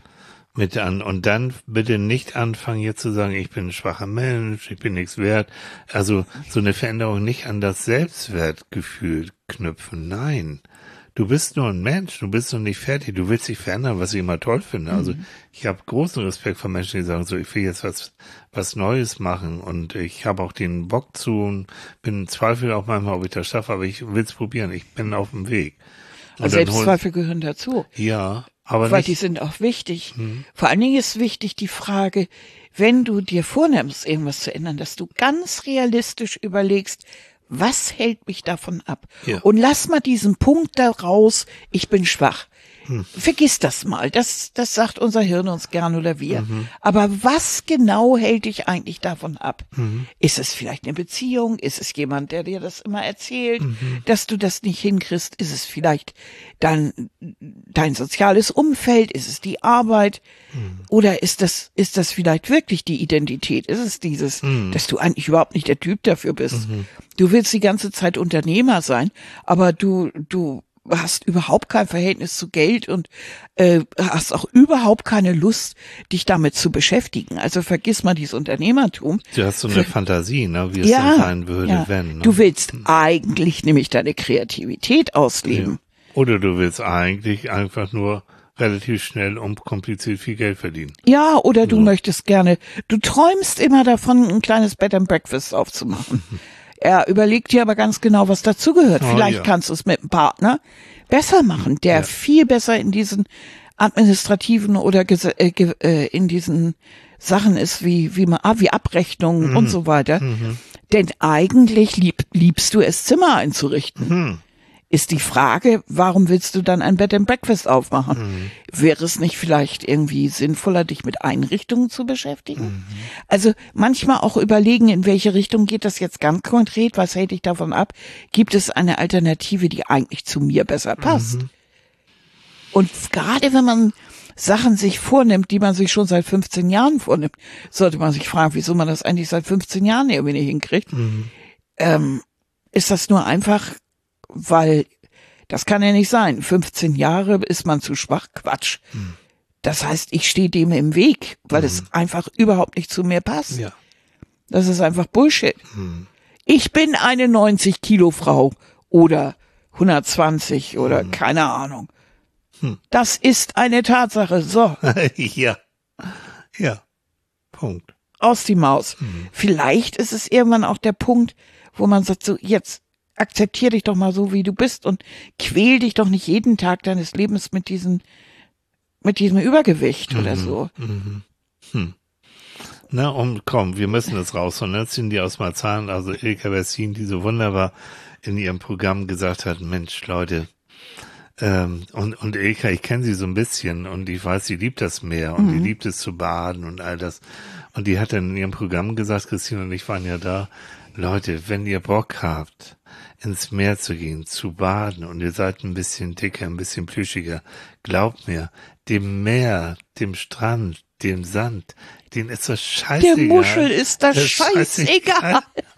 Mit an, und dann bitte nicht anfangen, jetzt zu sagen, ich bin ein schwacher Mensch, ich bin nichts wert. Also, so eine Veränderung nicht an das Selbstwertgefühl knüpfen. Nein. Du bist nur ein Mensch, du bist noch nicht fertig, du willst dich verändern, was ich immer toll finde. Also, ich habe großen Respekt vor Menschen, die sagen so, ich will jetzt was, was Neues machen und ich habe auch den Bock zu und bin Zweifel auch manchmal, ob ich das schaffe, aber ich will es probieren, ich bin auf dem Weg. Und also Selbstzweifel gehören dazu. Ja. Aber weil nicht, die sind auch wichtig. Hm. Vor allen Dingen ist wichtig die Frage, wenn du dir vornimmst, irgendwas zu ändern, dass du ganz realistisch überlegst, was hält mich davon ab? Ja. Und lass mal diesen Punkt da raus, ich bin schwach. Hm. Vergiss das mal, das, das sagt unser Hirn uns gern oder wir. Mhm. Aber was genau hält dich eigentlich davon ab? Mhm. Ist es vielleicht eine Beziehung? Ist es jemand, der dir das immer erzählt, mhm. dass du das nicht hinkriegst? Ist es vielleicht dein, dein soziales Umfeld? Ist es die Arbeit? Mhm. Oder ist das, ist das vielleicht wirklich die Identität? Ist es dieses, mhm. dass du eigentlich überhaupt nicht der Typ dafür bist? Mhm. Du willst die ganze Zeit Unternehmer sein, aber du, du, hast überhaupt kein Verhältnis zu Geld und äh, hast auch überhaupt keine Lust, dich damit zu beschäftigen. Also vergiss mal dieses Unternehmertum. Du hast so eine Fantasie, ne, wie es ja, denn sein würde, ja. wenn. Ne? Du willst eigentlich nämlich deine Kreativität ausleben. Oder du willst eigentlich einfach nur relativ schnell und kompliziert viel Geld verdienen. Ja, oder du So. möchtest gerne, du träumst immer davon, ein kleines Bed and Breakfast aufzumachen. Er überlegt dir aber ganz genau, was dazugehört. Oh, Vielleicht ja. kannst du es mit einem Partner besser machen, der Ja. viel besser in diesen administrativen oder ges- äh, ge- äh, in diesen Sachen ist, wie, wie man, ah, wie Abrechnungen Mhm. und so weiter. Denn eigentlich lieb, liebst du es, Zimmer einzurichten. Mhm. Ist die Frage, warum willst du dann ein Bed and Breakfast aufmachen? Mhm. Wäre es nicht vielleicht irgendwie sinnvoller, dich mit Einrichtungen zu beschäftigen? Mhm. Also manchmal auch überlegen, in welche Richtung geht das jetzt ganz konkret, was hält dich davon ab? Gibt es eine Alternative, die eigentlich zu mir besser passt? Mhm. Und gerade wenn man Sachen sich vornimmt, die man sich schon seit fünfzehn Jahren vornimmt, sollte man sich fragen, wieso man das eigentlich seit fünfzehn Jahren irgendwie nicht hinkriegt. Mhm. Ähm, ist das nur einfach, weil das kann ja nicht sein. fünfzehn Jahre ist man zu schwach. Quatsch. Mhm. Das heißt, ich stehe dem im Weg, weil Mhm. es einfach überhaupt nicht zu mir passt. Ja. Das ist einfach Bullshit. Mhm. Ich bin eine neunzig Kilo Frau oder hundertzwanzig oder Mhm. keine Ahnung. Hm. Das ist eine Tatsache. So, Ja. Ja. Punkt. aus die Maus. Mhm. Vielleicht ist es irgendwann auch der Punkt, wo man sagt, so jetzt akzeptier dich doch mal so, wie du bist und quäl dich doch nicht jeden Tag deines Lebens mit diesem, mit diesem Übergewicht oder so. Mhm. Hm. Na, und komm, wir müssen das rausholen. Ne? Ziehen die aus Marzahn, also Ilka Bessin, die so wunderbar in ihrem Programm gesagt hat, Mensch, Leute, ähm, und, und Ilka, ich kenne sie so ein bisschen und ich weiß, sie liebt das Meer und Mhm. die liebt es zu baden und all das. Und die hat dann in ihrem Programm gesagt, Christine und ich waren ja da, Leute, wenn ihr Bock habt, ins Meer zu gehen, zu baden und ihr seid ein bisschen dicker, ein bisschen plüschiger, glaubt mir, dem Meer, dem Strand, dem Sand, denen ist das scheißegal. Der Muschel ist das Das ist scheißegal.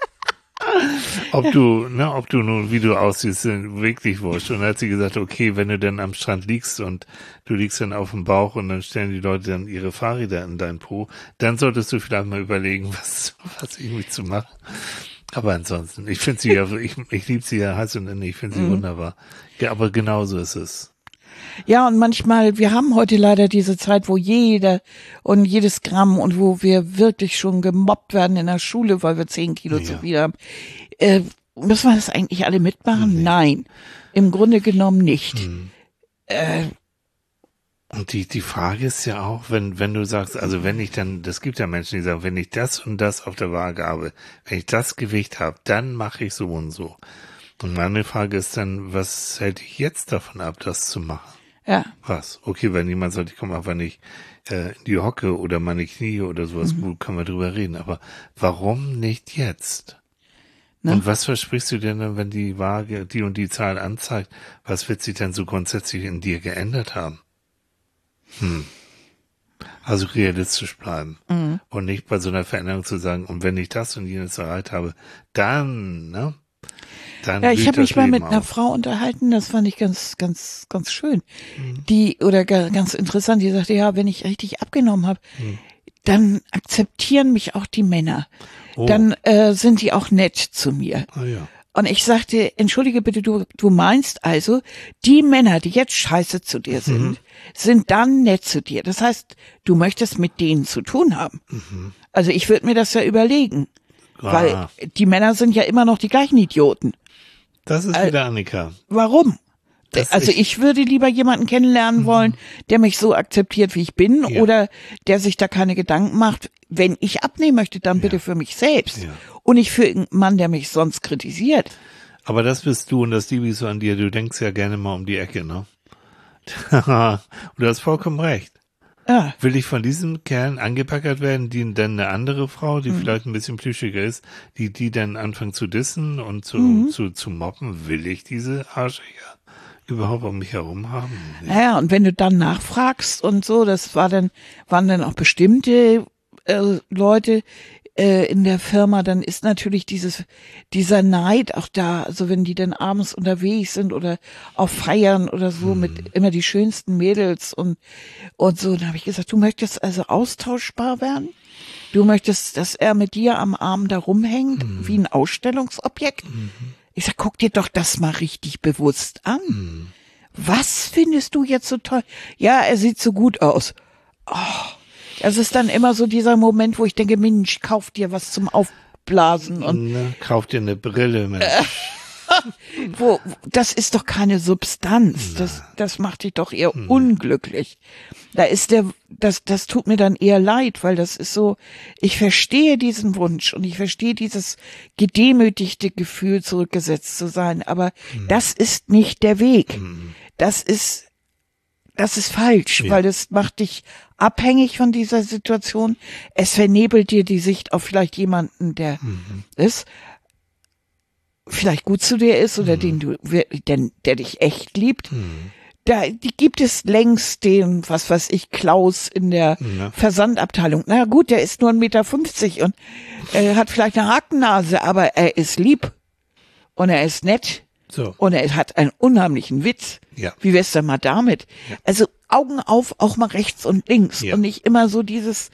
Ob du, ne, ob du nun, wie du aussiehst, sind wirklich wurscht. Und dann hat sie gesagt, okay, wenn du dann am Strand liegst und du liegst dann auf dem Bauch und dann stellen die Leute dann ihre Fahrräder in dein Po, dann solltest du vielleicht mal überlegen, was, was irgendwie zu machen. Aber ansonsten, ich finde sie ja, ich, ich liebe sie ja heiß und innig, ich finde sie Mhm. wunderbar. Ja, aber genauso ist es. Ja, und manchmal, wir haben heute leider diese Zeit, wo jeder und jedes Gramm und wo wir wirklich schon gemobbt werden in der Schule, weil wir zehn Kilo Ja. zu viel haben. Äh, müssen wir das eigentlich alle mitmachen? Nee. Nein, im Grunde genommen nicht. Hm. Äh, Und die, die Frage ist ja auch, wenn, wenn du sagst, also wenn ich dann, das gibt ja Menschen, die sagen, wenn ich das und das auf der Waage habe, wenn ich das Gewicht habe, dann mache ich so und so. Und meine Frage ist dann, was hält dich jetzt davon ab, das zu machen? ja, Was? Okay, wenn jemand sagt, ich komme einfach nicht äh, in die Hocke oder meine Knie oder sowas, gut, können wir drüber reden. Aber warum nicht jetzt? Ne? Und was versprichst du denn dann, wenn die Waage die und die Zahl anzeigt? Was wird sich denn so grundsätzlich in dir geändert haben? Hm. Also realistisch bleiben. Mhm. Und nicht bei so einer Veränderung zu sagen, und wenn ich das und jenes erreicht habe, dann, ne? Dann Ja, ich blüht habe das mich mal Leben mit einer auf. Frau unterhalten, das fand ich ganz, ganz, ganz schön. Mhm. Die, oder ga- ganz interessant, die sagte, ja, wenn ich richtig abgenommen habe, Mhm. dann akzeptieren mich auch die Männer. Oh. Dann äh, sind die auch nett zu mir. Ah, ja. Und ich sagte, entschuldige bitte, du, du meinst also, die Männer, die jetzt scheiße zu dir sind, Mhm. sind dann nett zu dir. Das heißt, du möchtest mit denen zu tun haben. Mhm. Also ich würde mir das ja überlegen. Ah, Weil die Männer sind ja immer noch die gleichen Idioten. das ist Al- wieder Annika. Warum? Das Also ich- ich würde lieber jemanden kennenlernen wollen, der mich so akzeptiert, wie ich bin, Ja. oder der sich da keine Gedanken macht. Wenn ich abnehmen möchte, dann bitte für mich selbst. Ja. Und nicht für irgendeinen Mann, der mich sonst kritisiert. Aber das bist du und das liebe ich so an dir. Du denkst ja gerne mal um die Ecke, ne? Und du hast vollkommen recht. Ja, Will ich von diesen Kerlen angepackert werden, die dann eine andere Frau, Mhm. die vielleicht ein bisschen plüschiger ist, die die dann anfangen zu dissen und zu, Mhm. zu, zu mobben? Will ich diese Arschlöcher überhaupt um mich herum haben? Nee. naja, und wenn du dann nachfragst und so, das war dann, waren dann auch bestimmte äh, Leute äh, in der Firma, dann ist natürlich dieses, dieser Neid auch da, also wenn die dann abends unterwegs sind oder auf Feiern oder so mit immer die schönsten Mädels und, und so, dann habe ich gesagt, du möchtest also austauschbar werden? Du möchtest, dass er mit dir am Arm da rumhängt, wie ein Ausstellungsobjekt? Ich sag, guck dir doch das mal richtig bewusst an. Was findest du jetzt so toll? Ja, er sieht so gut aus. Oh, das ist dann immer so dieser Moment, wo ich denke, Mensch, kauf dir was zum Aufblasen und ne, kauf dir eine Brille, Mensch. wo, das ist doch keine Substanz. Das, das macht dich doch eher hm. unglücklich. Da ist der, das, das tut mir dann eher leid, weil das ist so, ich verstehe diesen Wunsch und ich verstehe dieses gedemütigte Gefühl, zurückgesetzt zu sein, aber hm. das ist nicht der Weg. Hm. Das ist, das ist falsch, ja. weil das macht dich abhängig von dieser Situation. Es vernebelt dir die Sicht auf vielleicht jemanden, der mhm. ist, vielleicht gut zu dir ist oder mhm. den du, der, der dich echt liebt. Mhm. Da, die gibt es längst den, was weiß ich, Klaus in der ja. Versandabteilung. Na gut, der ist nur ein Meter fünfzig und er hat vielleicht eine Hakennase, aber er ist lieb und er ist nett. So. Und er hat einen unheimlichen Witz. Ja. Wie wär's denn mal damit? Ja. Also Augen auf, auch mal rechts und links. Ja. Und nicht immer so dieses,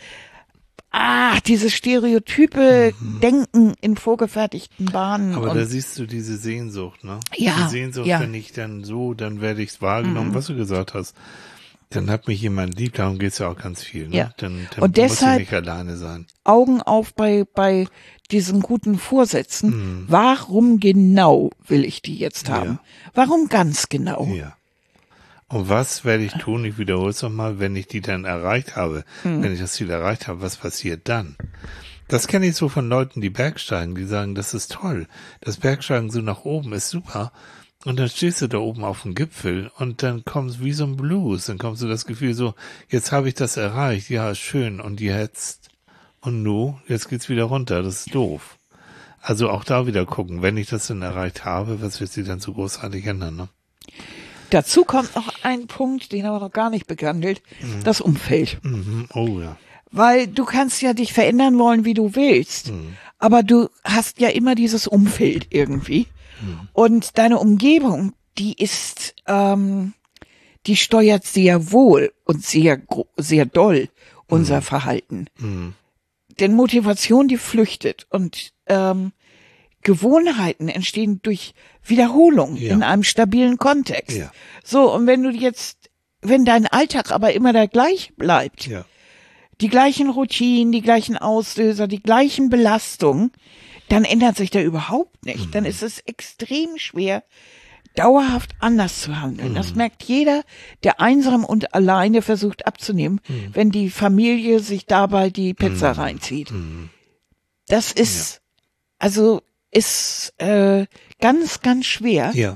ah, dieses stereotype mhm. Denken in vorgefertigten Bahnen. Aber und da siehst du diese Sehnsucht, ne? Ja. Die Sehnsucht, ja. wenn ich dann so, dann werde ich es wahrgenommen, mhm. was du gesagt hast. Dann hat mich jemand lieb, darum geht's ja auch ganz viel, ne? Ja. Dann, dann und deshalb muss ich nicht alleine sein. Augen auf bei, bei diesen guten Vorsätzen. Mhm. Warum genau will ich die jetzt haben? Ja. Warum ganz genau? Ja. Und was werde ich tun? Ich wiederhole es nochmal, wenn ich die dann erreicht habe, mhm. wenn ich das Ziel erreicht habe, was passiert dann? Das kenne ich so von Leuten, die Bergsteigen, die sagen, das ist toll. Das Bergsteigen so nach oben ist super. Und dann stehst du da oben auf dem Gipfel und dann kommst wie so ein Blues. Dann kommst du das Gefühl so, jetzt habe ich das erreicht. Ja, schön. Und jetzt? Und nu? Jetzt geht's wieder runter. Das ist doof. Also auch da wieder gucken, wenn ich das dann erreicht habe, was wird sich dann so großartig ändern, ne? Dazu kommt noch ein Punkt, den haben wir noch gar nicht behandelt, mhm. das Umfeld. Mhm. Oh ja. Weil du kannst ja dich verändern wollen, wie du willst, mhm. aber du hast ja immer dieses Umfeld irgendwie. Mhm. Und deine Umgebung, die ist, ähm, die steuert sehr wohl und sehr, sehr doll unser mhm. Verhalten. Mhm. Denn Motivation, die flüchtet und ähm, Gewohnheiten entstehen durch Wiederholung ja. in einem stabilen Kontext. Ja. So, und wenn du jetzt, wenn dein Alltag aber immer der gleich bleibt, ja. die gleichen Routinen, die gleichen Auslöser, die gleichen Belastungen, dann ändert sich da überhaupt nicht. Mhm. Dann ist es extrem schwer, dauerhaft anders zu handeln. Mhm. Das merkt jeder, der einsam und alleine versucht abzunehmen, mhm. wenn die Familie sich dabei die Pizza mhm. reinzieht. Mhm. Das ist, ja. also ist äh, ganz, ganz schwer. Ja.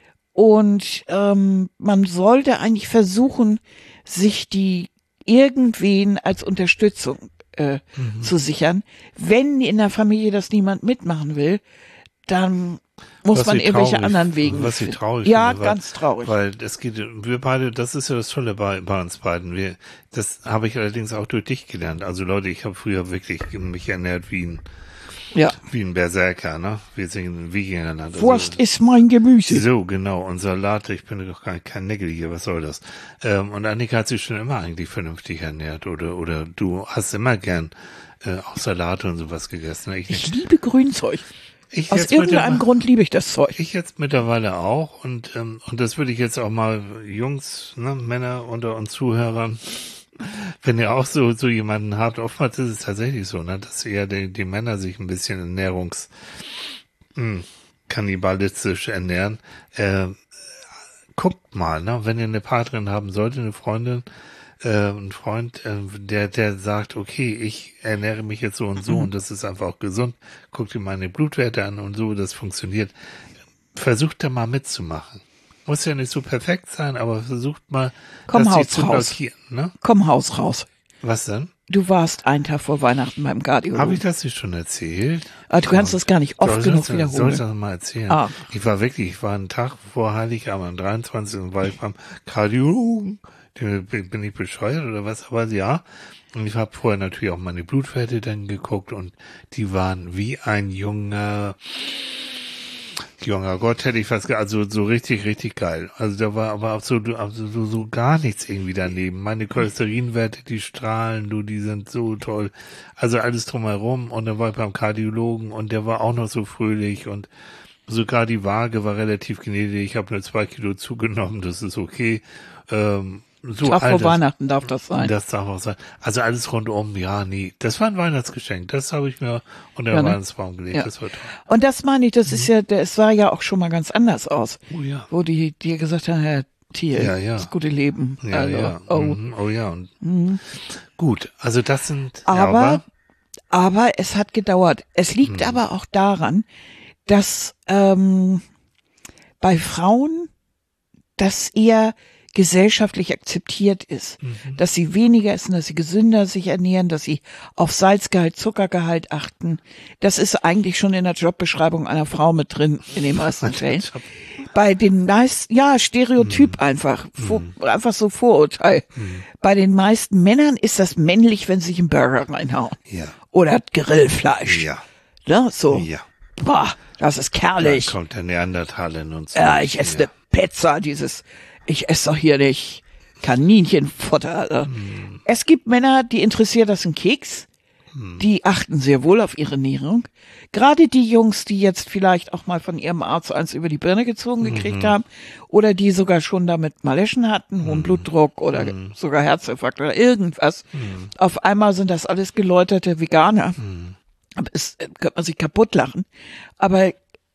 Und ähm, man sollte eigentlich versuchen, sich die irgendwen als Unterstützung äh, mhm. zu sichern. Wenn in der Familie das niemand mitmachen will, dann muss was man irgendwelche traurig, anderen Wegen was sie traurig Ja, finde, ganz traurig. Weil es geht, wir beide, das ist ja das Tolle bei, bei uns beiden. Wir, das habe ich allerdings auch durch dich gelernt. Also Leute, ich habe früher wirklich mich ernährt wie ein Ja. Wie ein Berserker, ne? Wir singen Wikingerland. Wurst also, ist mein Gemüse. So, genau. Und Salate, ich bin doch gar kein Nägel hier, was soll das? Ähm, und Annika hat sich schon immer eigentlich vernünftig ernährt. Oder oder du hast immer gern äh, auch Salate und sowas gegessen. Ich, ich liebe Grünzeug. Ich Aus irgendeinem Grund liebe ich das Zeug. Ich jetzt mittlerweile auch. Und ähm, und das würde ich jetzt auch mal Jungs, ne, Männer unter uns Zuhörern, wenn ihr auch so so jemanden habt, oftmals ist es tatsächlich so, ne, dass eher die, die Männer sich ein bisschen ernährungs mh, kannibalistisch ernähren. Äh, guckt mal, ne, wenn ihr eine Partnerin haben solltet, eine Freundin, äh, ein Freund, äh, der der sagt, okay, ich ernähre mich jetzt so und so mhm. und das ist einfach auch gesund. Guckt ihr meine Blutwerte an und so, das funktioniert. Versucht da mal mitzumachen. Muss ja nicht so perfekt sein, aber versucht mal, Komm das Haus zu raus. blockieren. Ne? Komm Haus raus. Was denn? Du warst einen Tag vor Weihnachten beim Kardiologen. Habe ich das dir schon erzählt? Aber du kannst das gar nicht oft soll genug das, wiederholen. Soll ich das mal erzählen? Ah. Ich war wirklich, ich war einen Tag vor Heiligabend, am dreiundzwanzigsten war ich beim Kardiologen. Bin ich bescheuert oder was? Aber ja. Und ich habe vorher natürlich auch meine Blutwerte dann geguckt und die waren wie ein junger junger Gott, hätte ich fast, also so richtig, richtig geil. Also da war aber auch so, also so, so gar nichts irgendwie daneben. Meine Cholesterinwerte, die strahlen, du, die sind so toll. Also alles drumherum und dann war ich beim Kardiologen und der war auch noch so fröhlich und sogar die Waage war relativ gnädig, ich habe nur zwei Kilo zugenommen, das ist okay. Ähm, so Tag vor alles, Weihnachten darf das sein. Das darf auch sein. Also alles rundum, ja, nee. Das war ein Weihnachtsgeschenk, das habe ich mir unter den Ja, ne? Weihnachtsbaum gelegt, Ja. das war toll. Und das meine ich, das ist ja, der- es sah ja auch schon mal ganz anders aus. Oh ja. Wo die dir gesagt haben, Herr Thiel, Ja, ja. das gute Leben. Ja, also, ja. Oh. Mhm. Oh ja. Und gut, also das sind, ja, Aber, aber aber es hat gedauert. Es liegt Mhm. aber auch daran, dass ähm, bei Frauen das eher gesellschaftlich akzeptiert ist, Mhm. dass sie weniger essen, dass sie gesünder sich ernähren, dass sie auf Salzgehalt, Zuckergehalt achten. Das ist eigentlich schon in der Jobbeschreibung einer Frau mit drin, in den meisten Fällen. Bei den meisten, ja, Stereotyp einfach, vor, einfach so Vorurteil. Bei den meisten Männern ist das männlich, wenn sie sich einen Burger reinhauen. Ja. Oder Grillfleisch. Ja. Ne, so. Ja. Boah, das ist Da kerlich. kommt der Neandertaler in uns. Ja, durch. ich esse eine Pizza, dieses, ich esse doch hier nicht Kaninchenfutter. Also. Hm. Es gibt Männer, die interessiert das ein Keks. Die achten sehr wohl auf ihre Ernährung. Gerade die Jungs, die jetzt vielleicht auch mal von ihrem Arzt eins über die Birne gezogen gekriegt haben oder die sogar schon damit Maleschen hatten, hohen Blutdruck oder sogar Herzinfarkt oder irgendwas. Auf einmal sind das alles geläuterte Veganer. Aber es äh, könnte man sich kaputt lachen. Aber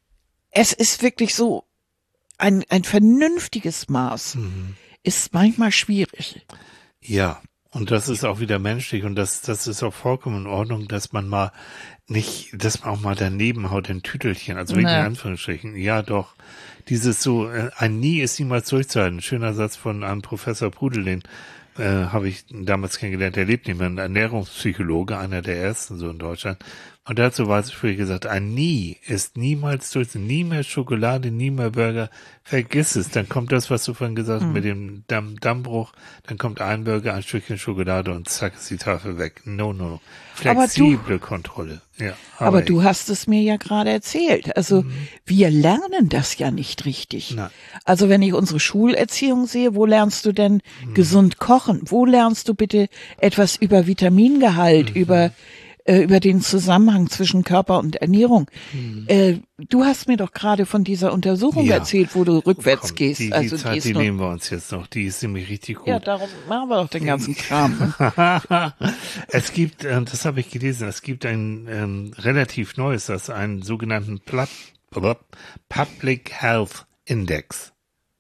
es ist wirklich so, ein, ein vernünftiges Maß ist manchmal schwierig. Ja, und das ist auch wieder menschlich und das, das ist auch vollkommen in Ordnung, dass man mal nicht, dass man auch mal daneben haut in Tütelchen, also wirklich in Na. Anführungsstrichen. Ja, doch. Dieses so, äh, ein Nie ist niemals durchzuhalten. Ein schöner Satz von einem Professor Prudel, den äh, habe ich damals kennengelernt, der lebt nicht mehr, ein Ernährungspsychologe, einer der ersten so in Deutschland. Und dazu war es früher gesagt, ein Nie ist niemals durch, nie mehr Schokolade, nie mehr Burger, vergiss es. Dann kommt das, was du vorhin gesagt hast, Hm. mit dem Damm, Dammbruch, dann kommt ein Burger, ein Stückchen Schokolade und zack ist die Tafel weg. No, no, no. Aber du- Flexible Kontrolle. Ja, Aber du ich- hast es mir ja gerade erzählt. Also wir lernen das ja nicht richtig. Nein. Also wenn ich unsere Schulerziehung sehe, wo lernst du denn gesund kochen? Wo lernst du bitte etwas über Vitamingehalt, über äh, über den Zusammenhang zwischen Körper und Ernährung? Äh, du hast mir doch gerade von dieser Untersuchung Ja. erzählt, wo du rückwärts Komm, gehst. Die, die also Zeit, ist die nur- nehmen wir uns jetzt noch. Die ist nämlich richtig gut. ja, darum machen wir doch den ganzen Kram. Ne? Es gibt, äh, das habe ich gelesen, es gibt ein ähm, relativ neues, das ist einen sogenannten Pla- Pla- Public Health Index.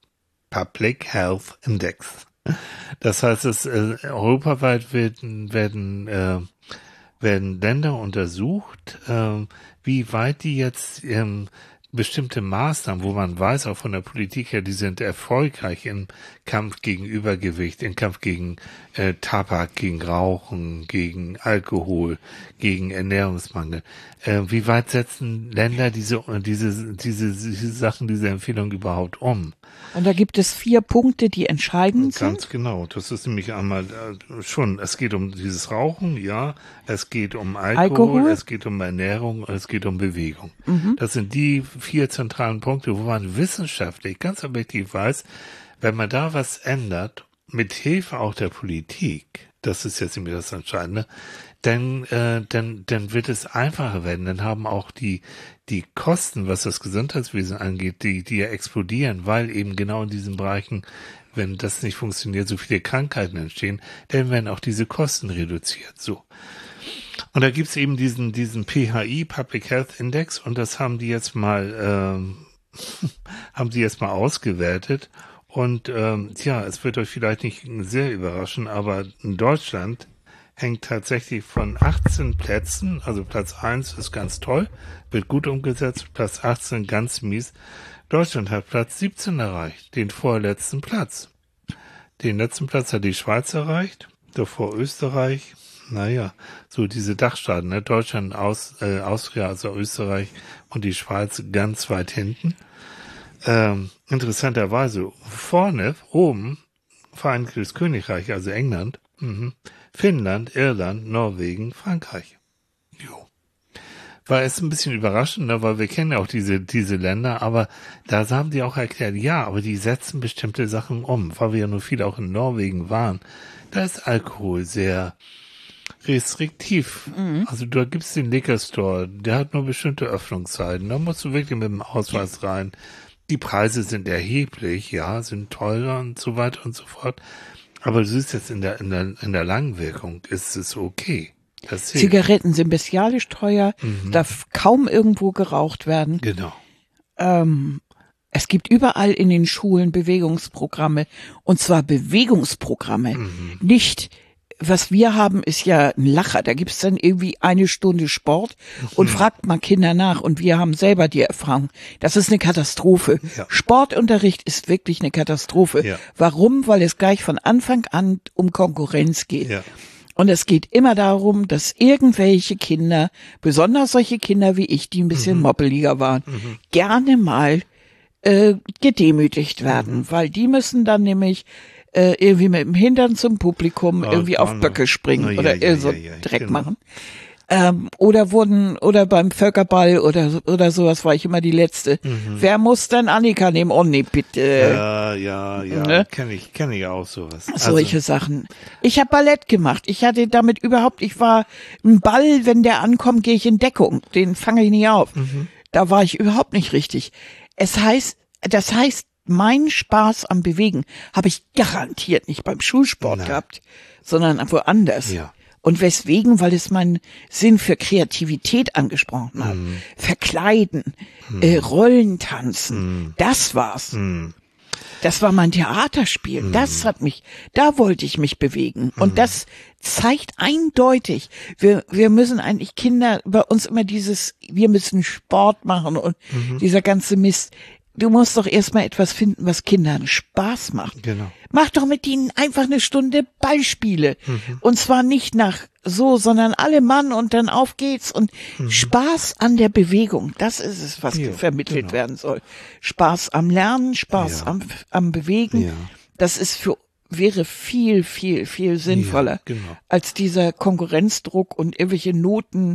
Public Health Index. Das heißt, es äh, europaweit werden werden äh, werden Länder untersucht, ähm, wie weit die jetzt ähm, bestimmte Maßnahmen, wo man weiß, auch von der Politik her, die sind erfolgreich im Kampf gegen Übergewicht, im Kampf gegen äh, Tabak, gegen Rauchen, gegen Alkohol, gegen Ernährungsmangel. Äh, wie weit setzen Länder diese, diese, diese, diese Sachen, diese Empfehlungen überhaupt um? Und da gibt es vier Punkte, die entscheidend sind. Ganz genau. Das ist nämlich einmal äh, schon, es geht um dieses Rauchen, ja, es geht um Alkohol, Alkohol. es geht um Ernährung, es geht um Bewegung. Das sind die vier zentralen Punkte, wo man wissenschaftlich ganz objektiv weiß, wenn man da was ändert, mit Hilfe auch der Politik, das ist jetzt nämlich das Entscheidende, dann, äh, dann, dann wird es einfacher werden. Dann haben auch die, die Kosten, was das Gesundheitswesen angeht, die, die ja explodieren, weil eben genau in diesen Bereichen, wenn das nicht funktioniert, so viele Krankheiten entstehen, dann werden auch diese Kosten reduziert. So. Und da gibt's eben diesen, diesen P H I, Public Health Index, und das haben die jetzt mal, ähm, haben sie jetzt mal ausgewertet. Und ähm, tja, es wird euch vielleicht nicht sehr überraschen, aber in Deutschland hängt tatsächlich von achtzehn Plätzen, also Platz eins ist ganz toll, wird gut umgesetzt, Platz achtzehn ganz mies. Deutschland hat Platz siebzehn erreicht, den vorletzten Platz. Den letzten Platz hat die Schweiz erreicht, davor Österreich, naja, so diese Dachstaaten, ne? Deutschland, Aus, äh, Austria, also Österreich und die Schweiz ganz weit hinten. Ähm, interessanterweise vorne, oben, Vereinigtes Königreich, also England, mhm. Finnland, Irland, Norwegen, Frankreich. Jo. War es ein bisschen überraschend, ne, weil wir kennen ja auch diese, diese Länder, aber da haben die auch erklärt, ja, aber die setzen bestimmte Sachen um, weil wir ja nur viel auch in Norwegen waren. Da ist Alkohol sehr, restriktiv. Mhm. Also du gibst den Liquor Store, der hat nur bestimmte Öffnungszeiten. Da musst du wirklich mit dem Ausweis ja. rein. Die Preise sind erheblich, ja, sind teurer und so weiter und so fort. Aber du siehst jetzt in der, in der, in der Langwirkung ist es okay. Zigaretten sind bestialisch teuer, mhm. darf kaum irgendwo geraucht werden. Genau. Ähm, es gibt überall in den Schulen Bewegungsprogramme, und zwar Bewegungsprogramme. Mhm. Nicht, was wir haben, ist ja ein Lacher. Da gibt's dann irgendwie eine Stunde Sport und mhm. fragt mal Kinder nach. Und wir haben selber die Erfahrung, das ist eine Katastrophe. Ja. Sportunterricht ist wirklich eine Katastrophe. Ja. Warum? Weil es gleich von Anfang an um Konkurrenz geht. Ja. Und es geht immer darum, dass irgendwelche Kinder, besonders solche Kinder wie ich, die ein bisschen mhm. moppeliger waren, mhm. gerne mal äh, gedemütigt werden, mhm. weil die müssen dann nämlich äh, irgendwie mit dem Hintern zum Publikum oh, irgendwie auf Böcke springen oh, oder ja, ja, so ja, ja, Dreck genau. machen. Ähm, oder wurden, oder beim Völkerball oder oder sowas war ich immer die Letzte. Mhm. Wer muss denn Annika nehmen? Oh nee, bitte. Ja, ja, ja, ne? kenne ich, kenne ich auch sowas. Solche also. Sachen. Ich habe Ballett gemacht. Ich hatte damit überhaupt, ich war ein Ball, wenn der ankommt, gehe ich in Deckung. Den fange ich nie auf. Mhm. Da war ich überhaupt nicht richtig. Es heißt, das heißt, mein Spaß am Bewegen habe ich garantiert nicht beim Schulsport Nein. gehabt, sondern woanders. Ja. Und weswegen? Weil es meinen Sinn für Kreativität angesprochen hat. Mm. Verkleiden, mm. äh, Rollentanzen, mm. das war's. Mm. Das war mein Theaterspiel. Mm. Das hat mich, da wollte ich mich bewegen. Mm. Und das zeigt eindeutig, wir, wir müssen eigentlich Kinder, bei uns immer dieses, wir müssen Sport machen und mm-hmm. dieser ganze Mist. Du musst doch erstmal etwas finden, was Kindern Spaß macht. Genau. Mach doch mit ihnen einfach eine Stunde Ballspiele. Mhm. Und zwar nicht nach so, sondern alle Mann und dann auf geht's. Und mhm. Spaß an der Bewegung, das ist es, was ja, vermittelt genau. werden soll. Spaß am Lernen, Spaß ja. am, am Bewegen. Ja. Das ist für, wäre viel, viel, viel sinnvoller ja, genau. als dieser Konkurrenzdruck und irgendwelche Noten,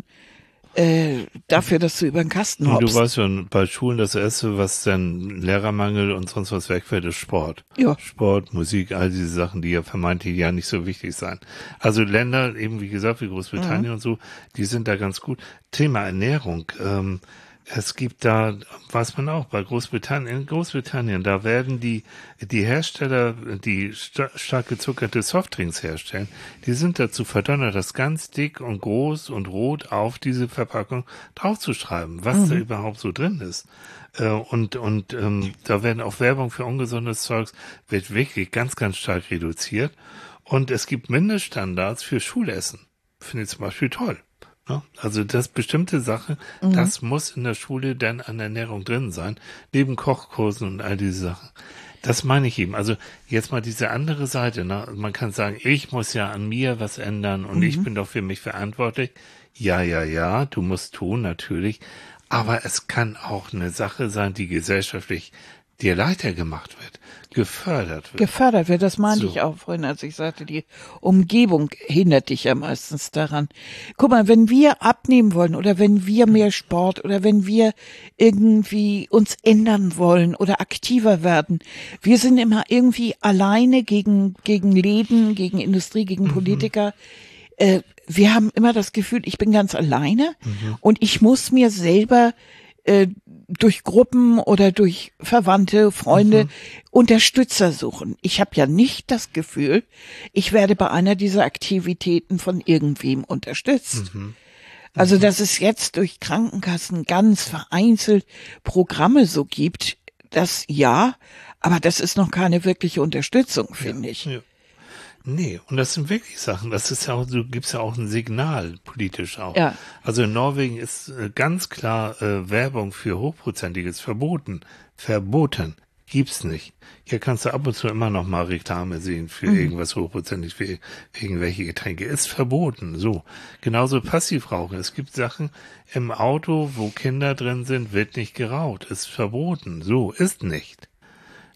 Äh, dafür, dass du über den Kasten hoppst. Und du weißt ja, bei Schulen das Erste, was dann Lehrermangel und sonst was wegfällt, ist Sport. Ja. Sport, Musik, all diese Sachen, die ja vermeintlich ja nicht so wichtig sein. Also Länder, eben wie gesagt, wie Großbritannien mhm. und so, die sind da ganz gut. Thema Ernährung, ähm, es gibt da, weiß man auch, bei Großbritannien, in Großbritannien, da werden die, die Hersteller, die sta- stark gezuckerte Softdrinks herstellen, die sind dazu verdonnert, das ganz dick und groß und rot auf diese Verpackung draufzuschreiben, was mhm. da überhaupt so drin ist. Äh, und, und, ähm, da werden auch Werbung für ungesundes Zeugs, wird wirklich ganz, ganz stark reduziert. Und es gibt Mindeststandards für Schulessen. Finde ich zum Beispiel toll. Also das bestimmte Sache, mhm. das muss in der Schule dann an Ernährung drin sein, neben Kochkursen und all diese Sachen. Das meine ich eben. Also jetzt mal diese andere Seite. Ne? Man kann sagen, ich muss ja an mir was ändern und mhm. ich bin doch für mich verantwortlich. Ja, ja, ja, du musst tun, natürlich. Aber es kann auch eine Sache sein, die gesellschaftlich dir leichter gemacht wird, gefördert wird. Gefördert wird, das meinte so. Ich auch vorhin, als ich sagte, die Umgebung hindert dich ja meistens daran. Guck mal, wenn wir abnehmen wollen oder wenn wir mehr Sport oder wenn wir irgendwie uns ändern wollen oder aktiver werden, wir sind immer irgendwie alleine gegen, gegen Läden, gegen Industrie, gegen Politiker. Mhm. Äh, wir haben immer das Gefühl, ich bin ganz alleine mhm. und ich muss mir selber äh, durch Gruppen oder durch Verwandte, Freunde mhm. Unterstützer suchen. Ich habe ja nicht das Gefühl, ich werde bei einer dieser Aktivitäten von irgendwem unterstützt. Mhm. Mhm. Also, dass es jetzt durch Krankenkassen ganz vereinzelt Programme so gibt, das ja, aber das ist noch keine wirkliche Unterstützung, finde ja, ich. Ja. Nee, und das sind wirklich Sachen, das ist ja auch, du gibst ja auch ein Signal, politisch auch. Ja. Also in Norwegen ist äh, ganz klar äh, Werbung für Hochprozentiges verboten. Verboten. Gibt's nicht. Hier kannst du ab und zu immer noch mal Reklame sehen für mhm. irgendwas hochprozentig, für irgendwelche Getränke. Ist verboten, so. Genauso Passivrauchen. Es gibt Sachen im Auto, wo Kinder drin sind, wird nicht geraucht. Ist verboten, so. Ist nicht.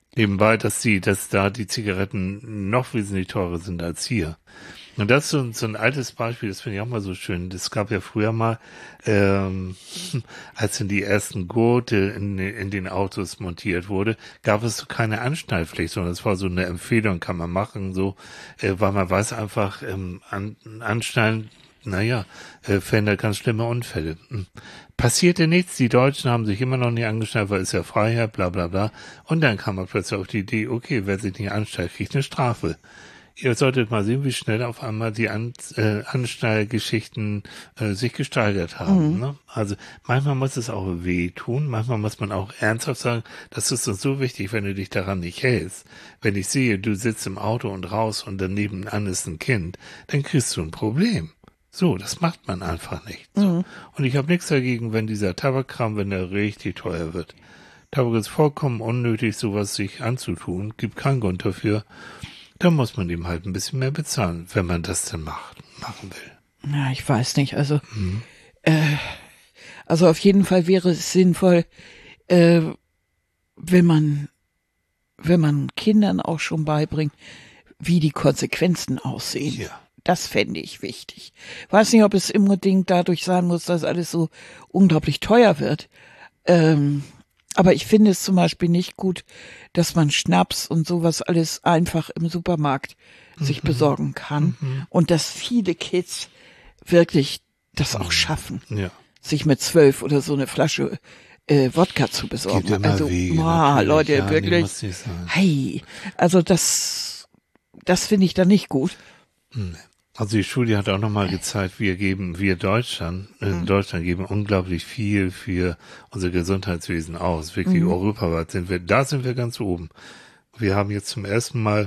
Nebenbei, dass die, dass da die Zigaretten noch wesentlich teurer sind als hier. Und das ist so, so ein altes Beispiel, das finde ich auch mal so schön. Das gab ja früher mal, ähm, als dann die ersten Gurte in, in den Autos montiert wurde, gab es so keine Anschnallpflicht, sondern es war so eine Empfehlung, kann man machen, so, äh, weil man weiß einfach, ähm, an, Anschnallen, naja, äh, verhindert ganz schlimme Unfälle. Hm. Passierte nichts, die Deutschen haben sich immer noch nicht angeschnallt, weil es ja Freiheit, bla bla bla. Und dann kam man plötzlich auf die Idee, okay, wer sich nicht anschnallt, kriegt eine Strafe. Ihr solltet mal sehen, wie schnell auf einmal die An äh, Anschnallgeschichten äh, sich gesteigert haben. Mhm. Ne? Also manchmal muss es auch wehtun, manchmal muss man auch ernsthaft sagen, das ist uns so wichtig, wenn du dich daran nicht hältst. Wenn ich sehe, du sitzt im Auto und raus und daneben an ist ein Kind, dann kriegst du ein Problem. So, das macht man einfach nicht. So. Mhm. Und ich habe nichts dagegen, wenn dieser Tabakkram, wenn der richtig teuer wird. Tabak ist vollkommen unnötig, sowas sich anzutun, gibt keinen Grund dafür. Da muss man ihm halt ein bisschen mehr bezahlen, wenn man das denn macht, machen will. Ja, ich weiß nicht. Also, mhm. äh, also auf jeden Fall wäre es sinnvoll, äh, wenn man, wenn man Kindern auch schon beibringt, wie die Konsequenzen aussehen. Ja. Das fände ich wichtig. Weiß nicht, ob es unbedingt dadurch sein muss, dass alles so unglaublich teuer wird. Ähm, Aber ich finde es zum Beispiel nicht gut, dass man Schnaps und sowas alles einfach im Supermarkt mhm. sich besorgen kann mhm. und dass viele Kids wirklich das auch schaffen, ja. sich mit zwölf oder so eine Flasche äh, Wodka zu besorgen. Geht immer also, Wege, boah, Leute, ja, wirklich, hey, also das, das finde ich dann nicht gut. Nee. Also die Studie hat auch nochmal gezeigt, wir geben, wir Deutschland, in mhm. Deutschland geben unglaublich viel für unser Gesundheitswesen aus. Wirklich mhm. europaweit sind wir, da sind wir ganz oben. Wir haben jetzt zum ersten Mal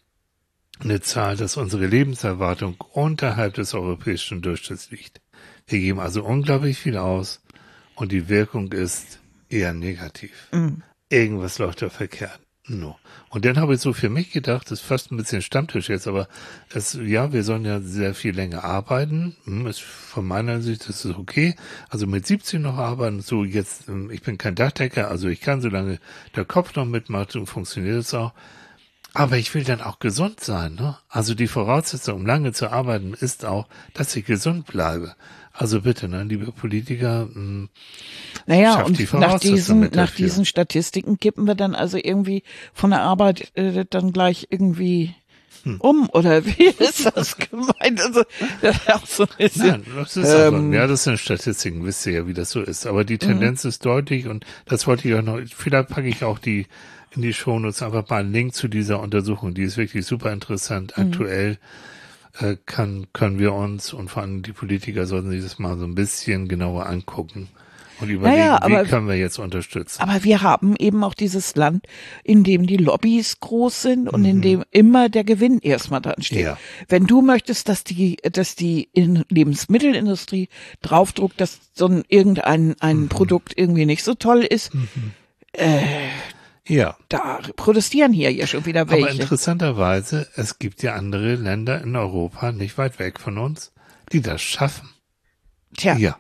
eine Zahl, dass unsere Lebenserwartung unterhalb des europäischen Durchschnitts liegt. Wir geben also unglaublich viel aus und die Wirkung ist eher negativ. Mhm. Irgendwas läuft da verkehrt. No. Und dann habe ich so für mich gedacht, das ist fast ein bisschen Stammtisch jetzt, aber es, ja, wir sollen ja sehr viel länger arbeiten. Hm, ist von meiner Sicht, das ist okay. Also mit siebzig noch arbeiten, so jetzt, ich bin kein Dachdecker, also ich kann, solange der Kopf noch mitmacht, und funktioniert es auch. Aber ich will dann auch gesund sein, ne? Also die Voraussetzung, um lange zu arbeiten, ist auch, dass ich gesund bleibe. Also bitte, ne, liebe Politiker, mh, naja, und die nach diesen, nach diesen Statistiken kippen wir dann also irgendwie von der Arbeit äh, dann gleich irgendwie hm. um, oder wie ist das gemeint? Also, das ist auch so ein bisschen, Nein, das ist ähm, einfach, ja, das sind Statistiken, wisst ihr ja, wie das so ist. Aber die Tendenz mhm. ist deutlich und das wollte ich auch noch, vielleicht packe ich auch die in die Shownotes einfach mal einen Link zu dieser Untersuchung, die ist wirklich super interessant, mhm. aktuell. Äh, kann, können wir uns und vor allem die Politiker sollten sich das mal so ein bisschen genauer angucken und überlegen, naja, aber, wie können wir jetzt unterstützen. Aber wir haben eben auch dieses Land, in dem die Lobbys groß sind und mhm. in dem immer der Gewinn erstmal dran steht. Ja. Wenn du möchtest, dass die, dass die Lebensmittelindustrie draufdruckt, dass so ein irgendein ein mhm. Produkt irgendwie nicht so toll ist, mhm. äh, ja. Da protestieren hier ja schon wieder welche. Aber interessanterweise, es gibt ja andere Länder in Europa, nicht weit weg von uns, die das schaffen. Tja. Ja.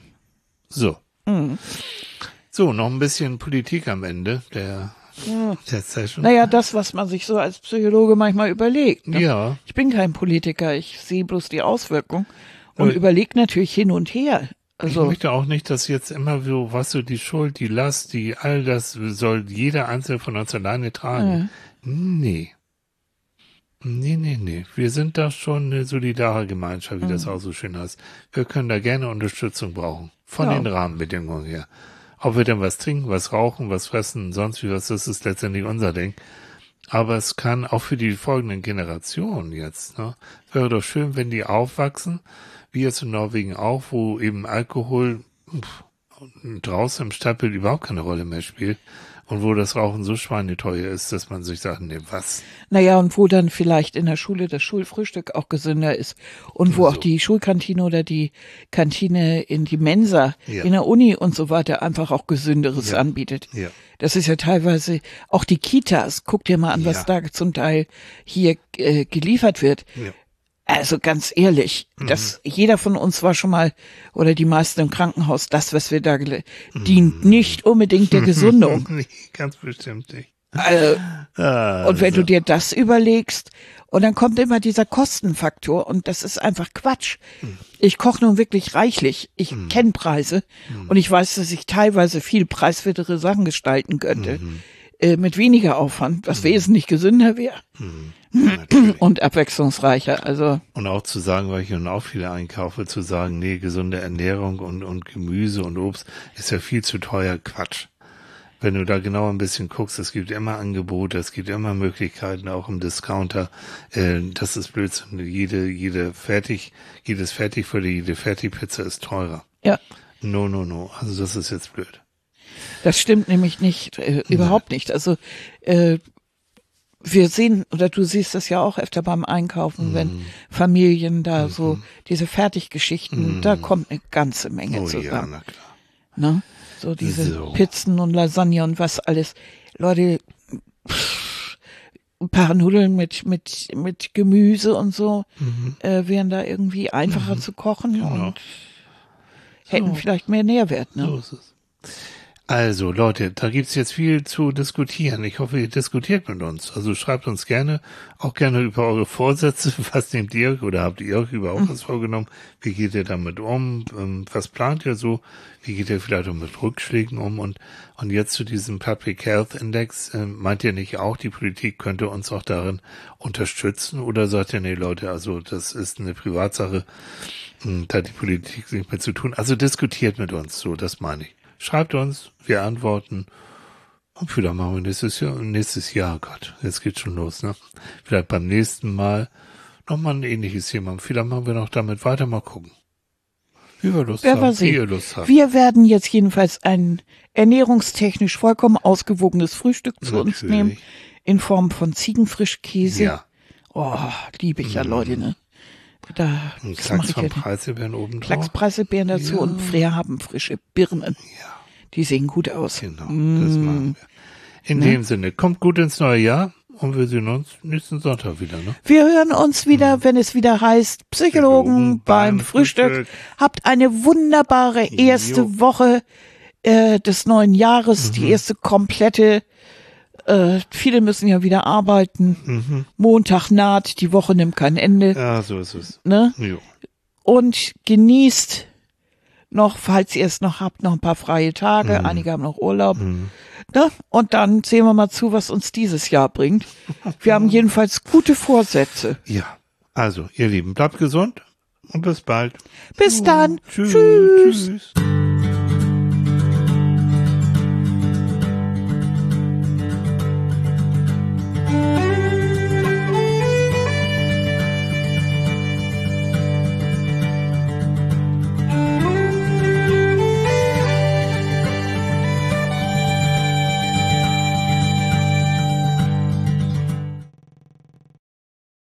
So. Mhm. So, noch ein bisschen Politik am Ende der, ja. der Session. Naja, das, was man sich so als Psychologe manchmal überlegt. Ne? Ja. Ich bin kein Politiker, ich sehe bloß die Auswirkung und äh, überlege natürlich hin und her. Also, ich möchte auch nicht, dass jetzt immer so, was so die Schuld, die Last, die all das soll jeder Einzelne von uns alleine tragen. Ja. Nee. Nee, nee, nee. Wir sind da schon eine solidare Gemeinschaft, wie mhm. das auch so schön heißt. Wir können da gerne Unterstützung brauchen. Von ja. den Rahmenbedingungen her. Ob wir dann was trinken, was rauchen, was fressen, sonst wie was, das ist letztendlich unser Ding. Aber es kann auch für die folgenden Generationen jetzt, ne, wäre doch schön, wenn die aufwachsen, wie jetzt in Norwegen auch, wo eben Alkohol pff, draußen im Stadtbild überhaupt keine Rolle mehr spielt und wo das Rauchen so schweineteuer ist, dass man sich sagt, nee, was? Naja, und wo dann vielleicht in der Schule das Schulfrühstück auch gesünder ist und wo so. Auch die Schulkantine oder die Kantine in die Mensa, ja. in der Uni und so weiter einfach auch Gesünderes ja. anbietet. Ja. Das ist ja teilweise, auch die Kitas, guck dir mal an, was ja. da zum Teil hier äh, geliefert wird. Ja. Also ganz ehrlich, mhm. das, jeder von uns war schon mal, oder die meisten im Krankenhaus, das, was wir da, mhm. dient nicht unbedingt der Gesundung. Nee, ganz bestimmt nicht. Also, Ah, und wenn so. du dir das überlegst, und dann kommt immer dieser Kostenfaktor und das ist einfach Quatsch. Ich koche nun wirklich reichlich. Ich Mhm. kenne Preise Mhm. und ich weiß, dass ich teilweise viel preiswertere Sachen gestalten könnte, Mhm. äh, mit weniger Aufwand, was wesentlich gesünder wäre Mhm. Natürlich. und abwechslungsreicher. Also Und auch zu sagen, weil ich nun auch viele einkaufe, zu sagen, nee, gesunde Ernährung und, und Gemüse und Obst ist ja viel zu teuer. Quatsch. Wenn du da genau ein bisschen guckst, es gibt immer Angebote, es gibt immer Möglichkeiten, auch im Discounter. Äh, das ist Blödsinn. Jede, jede fertig, jedes Fertigfutter, jede Fertigpizza ist teurer. ja, No, no, no. Also das ist jetzt blöd. das stimmt nämlich nicht, äh, überhaupt nicht. Also äh, wir sehen, oder du siehst das ja auch öfter beim Einkaufen, Mhm. wenn Familien da so diese Fertiggeschichten, Mhm. da kommt eine ganze Menge Oh ja, zusammen. na klar. Ne? So diese So. Pizzen und Lasagne und was alles. Leute, pff, ein paar Nudeln mit mit mit Gemüse und so Mhm. äh, wären da irgendwie einfacher zu kochen Genau. und hätten So. vielleicht mehr Nährwert. Ne? So ist es. Also Leute, da gibt's jetzt viel zu diskutieren. Ich hoffe, ihr diskutiert mit uns. Also schreibt uns gerne, auch gerne über eure Vorsätze. Was nehmt ihr oder habt ihr euch überhaupt was vorgenommen? Wie geht ihr damit um? Ähm, Was plant ihr so? Wie geht ihr vielleicht auch mit Rückschlägen um? Und und jetzt zu diesem Public Health Index, äh, meint ihr nicht auch, die Politik könnte uns auch darin unterstützen? Oder sagt ihr, nee Leute, also das ist eine Privatsache, mh, da hat die Politik nichts mehr zu tun. Also diskutiert mit uns, so, das meine ich. Schreibt uns, wir antworten. Und vielleicht machen wir nächstes Jahr, nächstes Jahr, Gott, jetzt geht's schon los, ne? Vielleicht beim nächsten Mal nochmal ein ähnliches Thema. Vielleicht machen wir noch damit weiter, mal gucken. Wie wir Lust Wer haben, weiß wie ich. ihr Lust habt. Wir werden jetzt jedenfalls ein ernährungstechnisch vollkommen ausgewogenes Frühstück zu uns Natürlich. nehmen in Form von Ziegenfrischkäse. Ja. Oh, liebe ich ja, Leute, ne? Da Und das Klacks mache ich von ja. Preise werden oben drauf. Klackspreiselbeeren dazu Ja. und Freya haben frische Birnen. Ja, Die sehen gut aus. genau, das Mm. machen wir. In dem Sinne, kommt gut ins neue Jahr und wir sehen uns nächsten Sonntag wieder, ne? Wir hören uns wieder, wenn es wieder heißt Psychologen Psychologen beim beim Frühstück. Frühstück. Habt eine wunderbare erste Jo. Woche äh, des neuen Jahres, die erste komplette. Äh, viele müssen ja wieder arbeiten. Mhm. Montag naht, die Woche nimmt kein Ende. Ja, so ist es. Ne? Jo. Und genießt noch, falls ihr es noch habt, noch ein paar freie Tage. Mhm. Einige haben noch Urlaub. Ne? Und dann sehen wir mal zu, was uns dieses Jahr bringt. Wir haben jedenfalls gute Vorsätze. Ja, also, ihr Lieben, bleibt gesund und bis bald. Bis dann. Tschüss. Tschüss. Tschüss.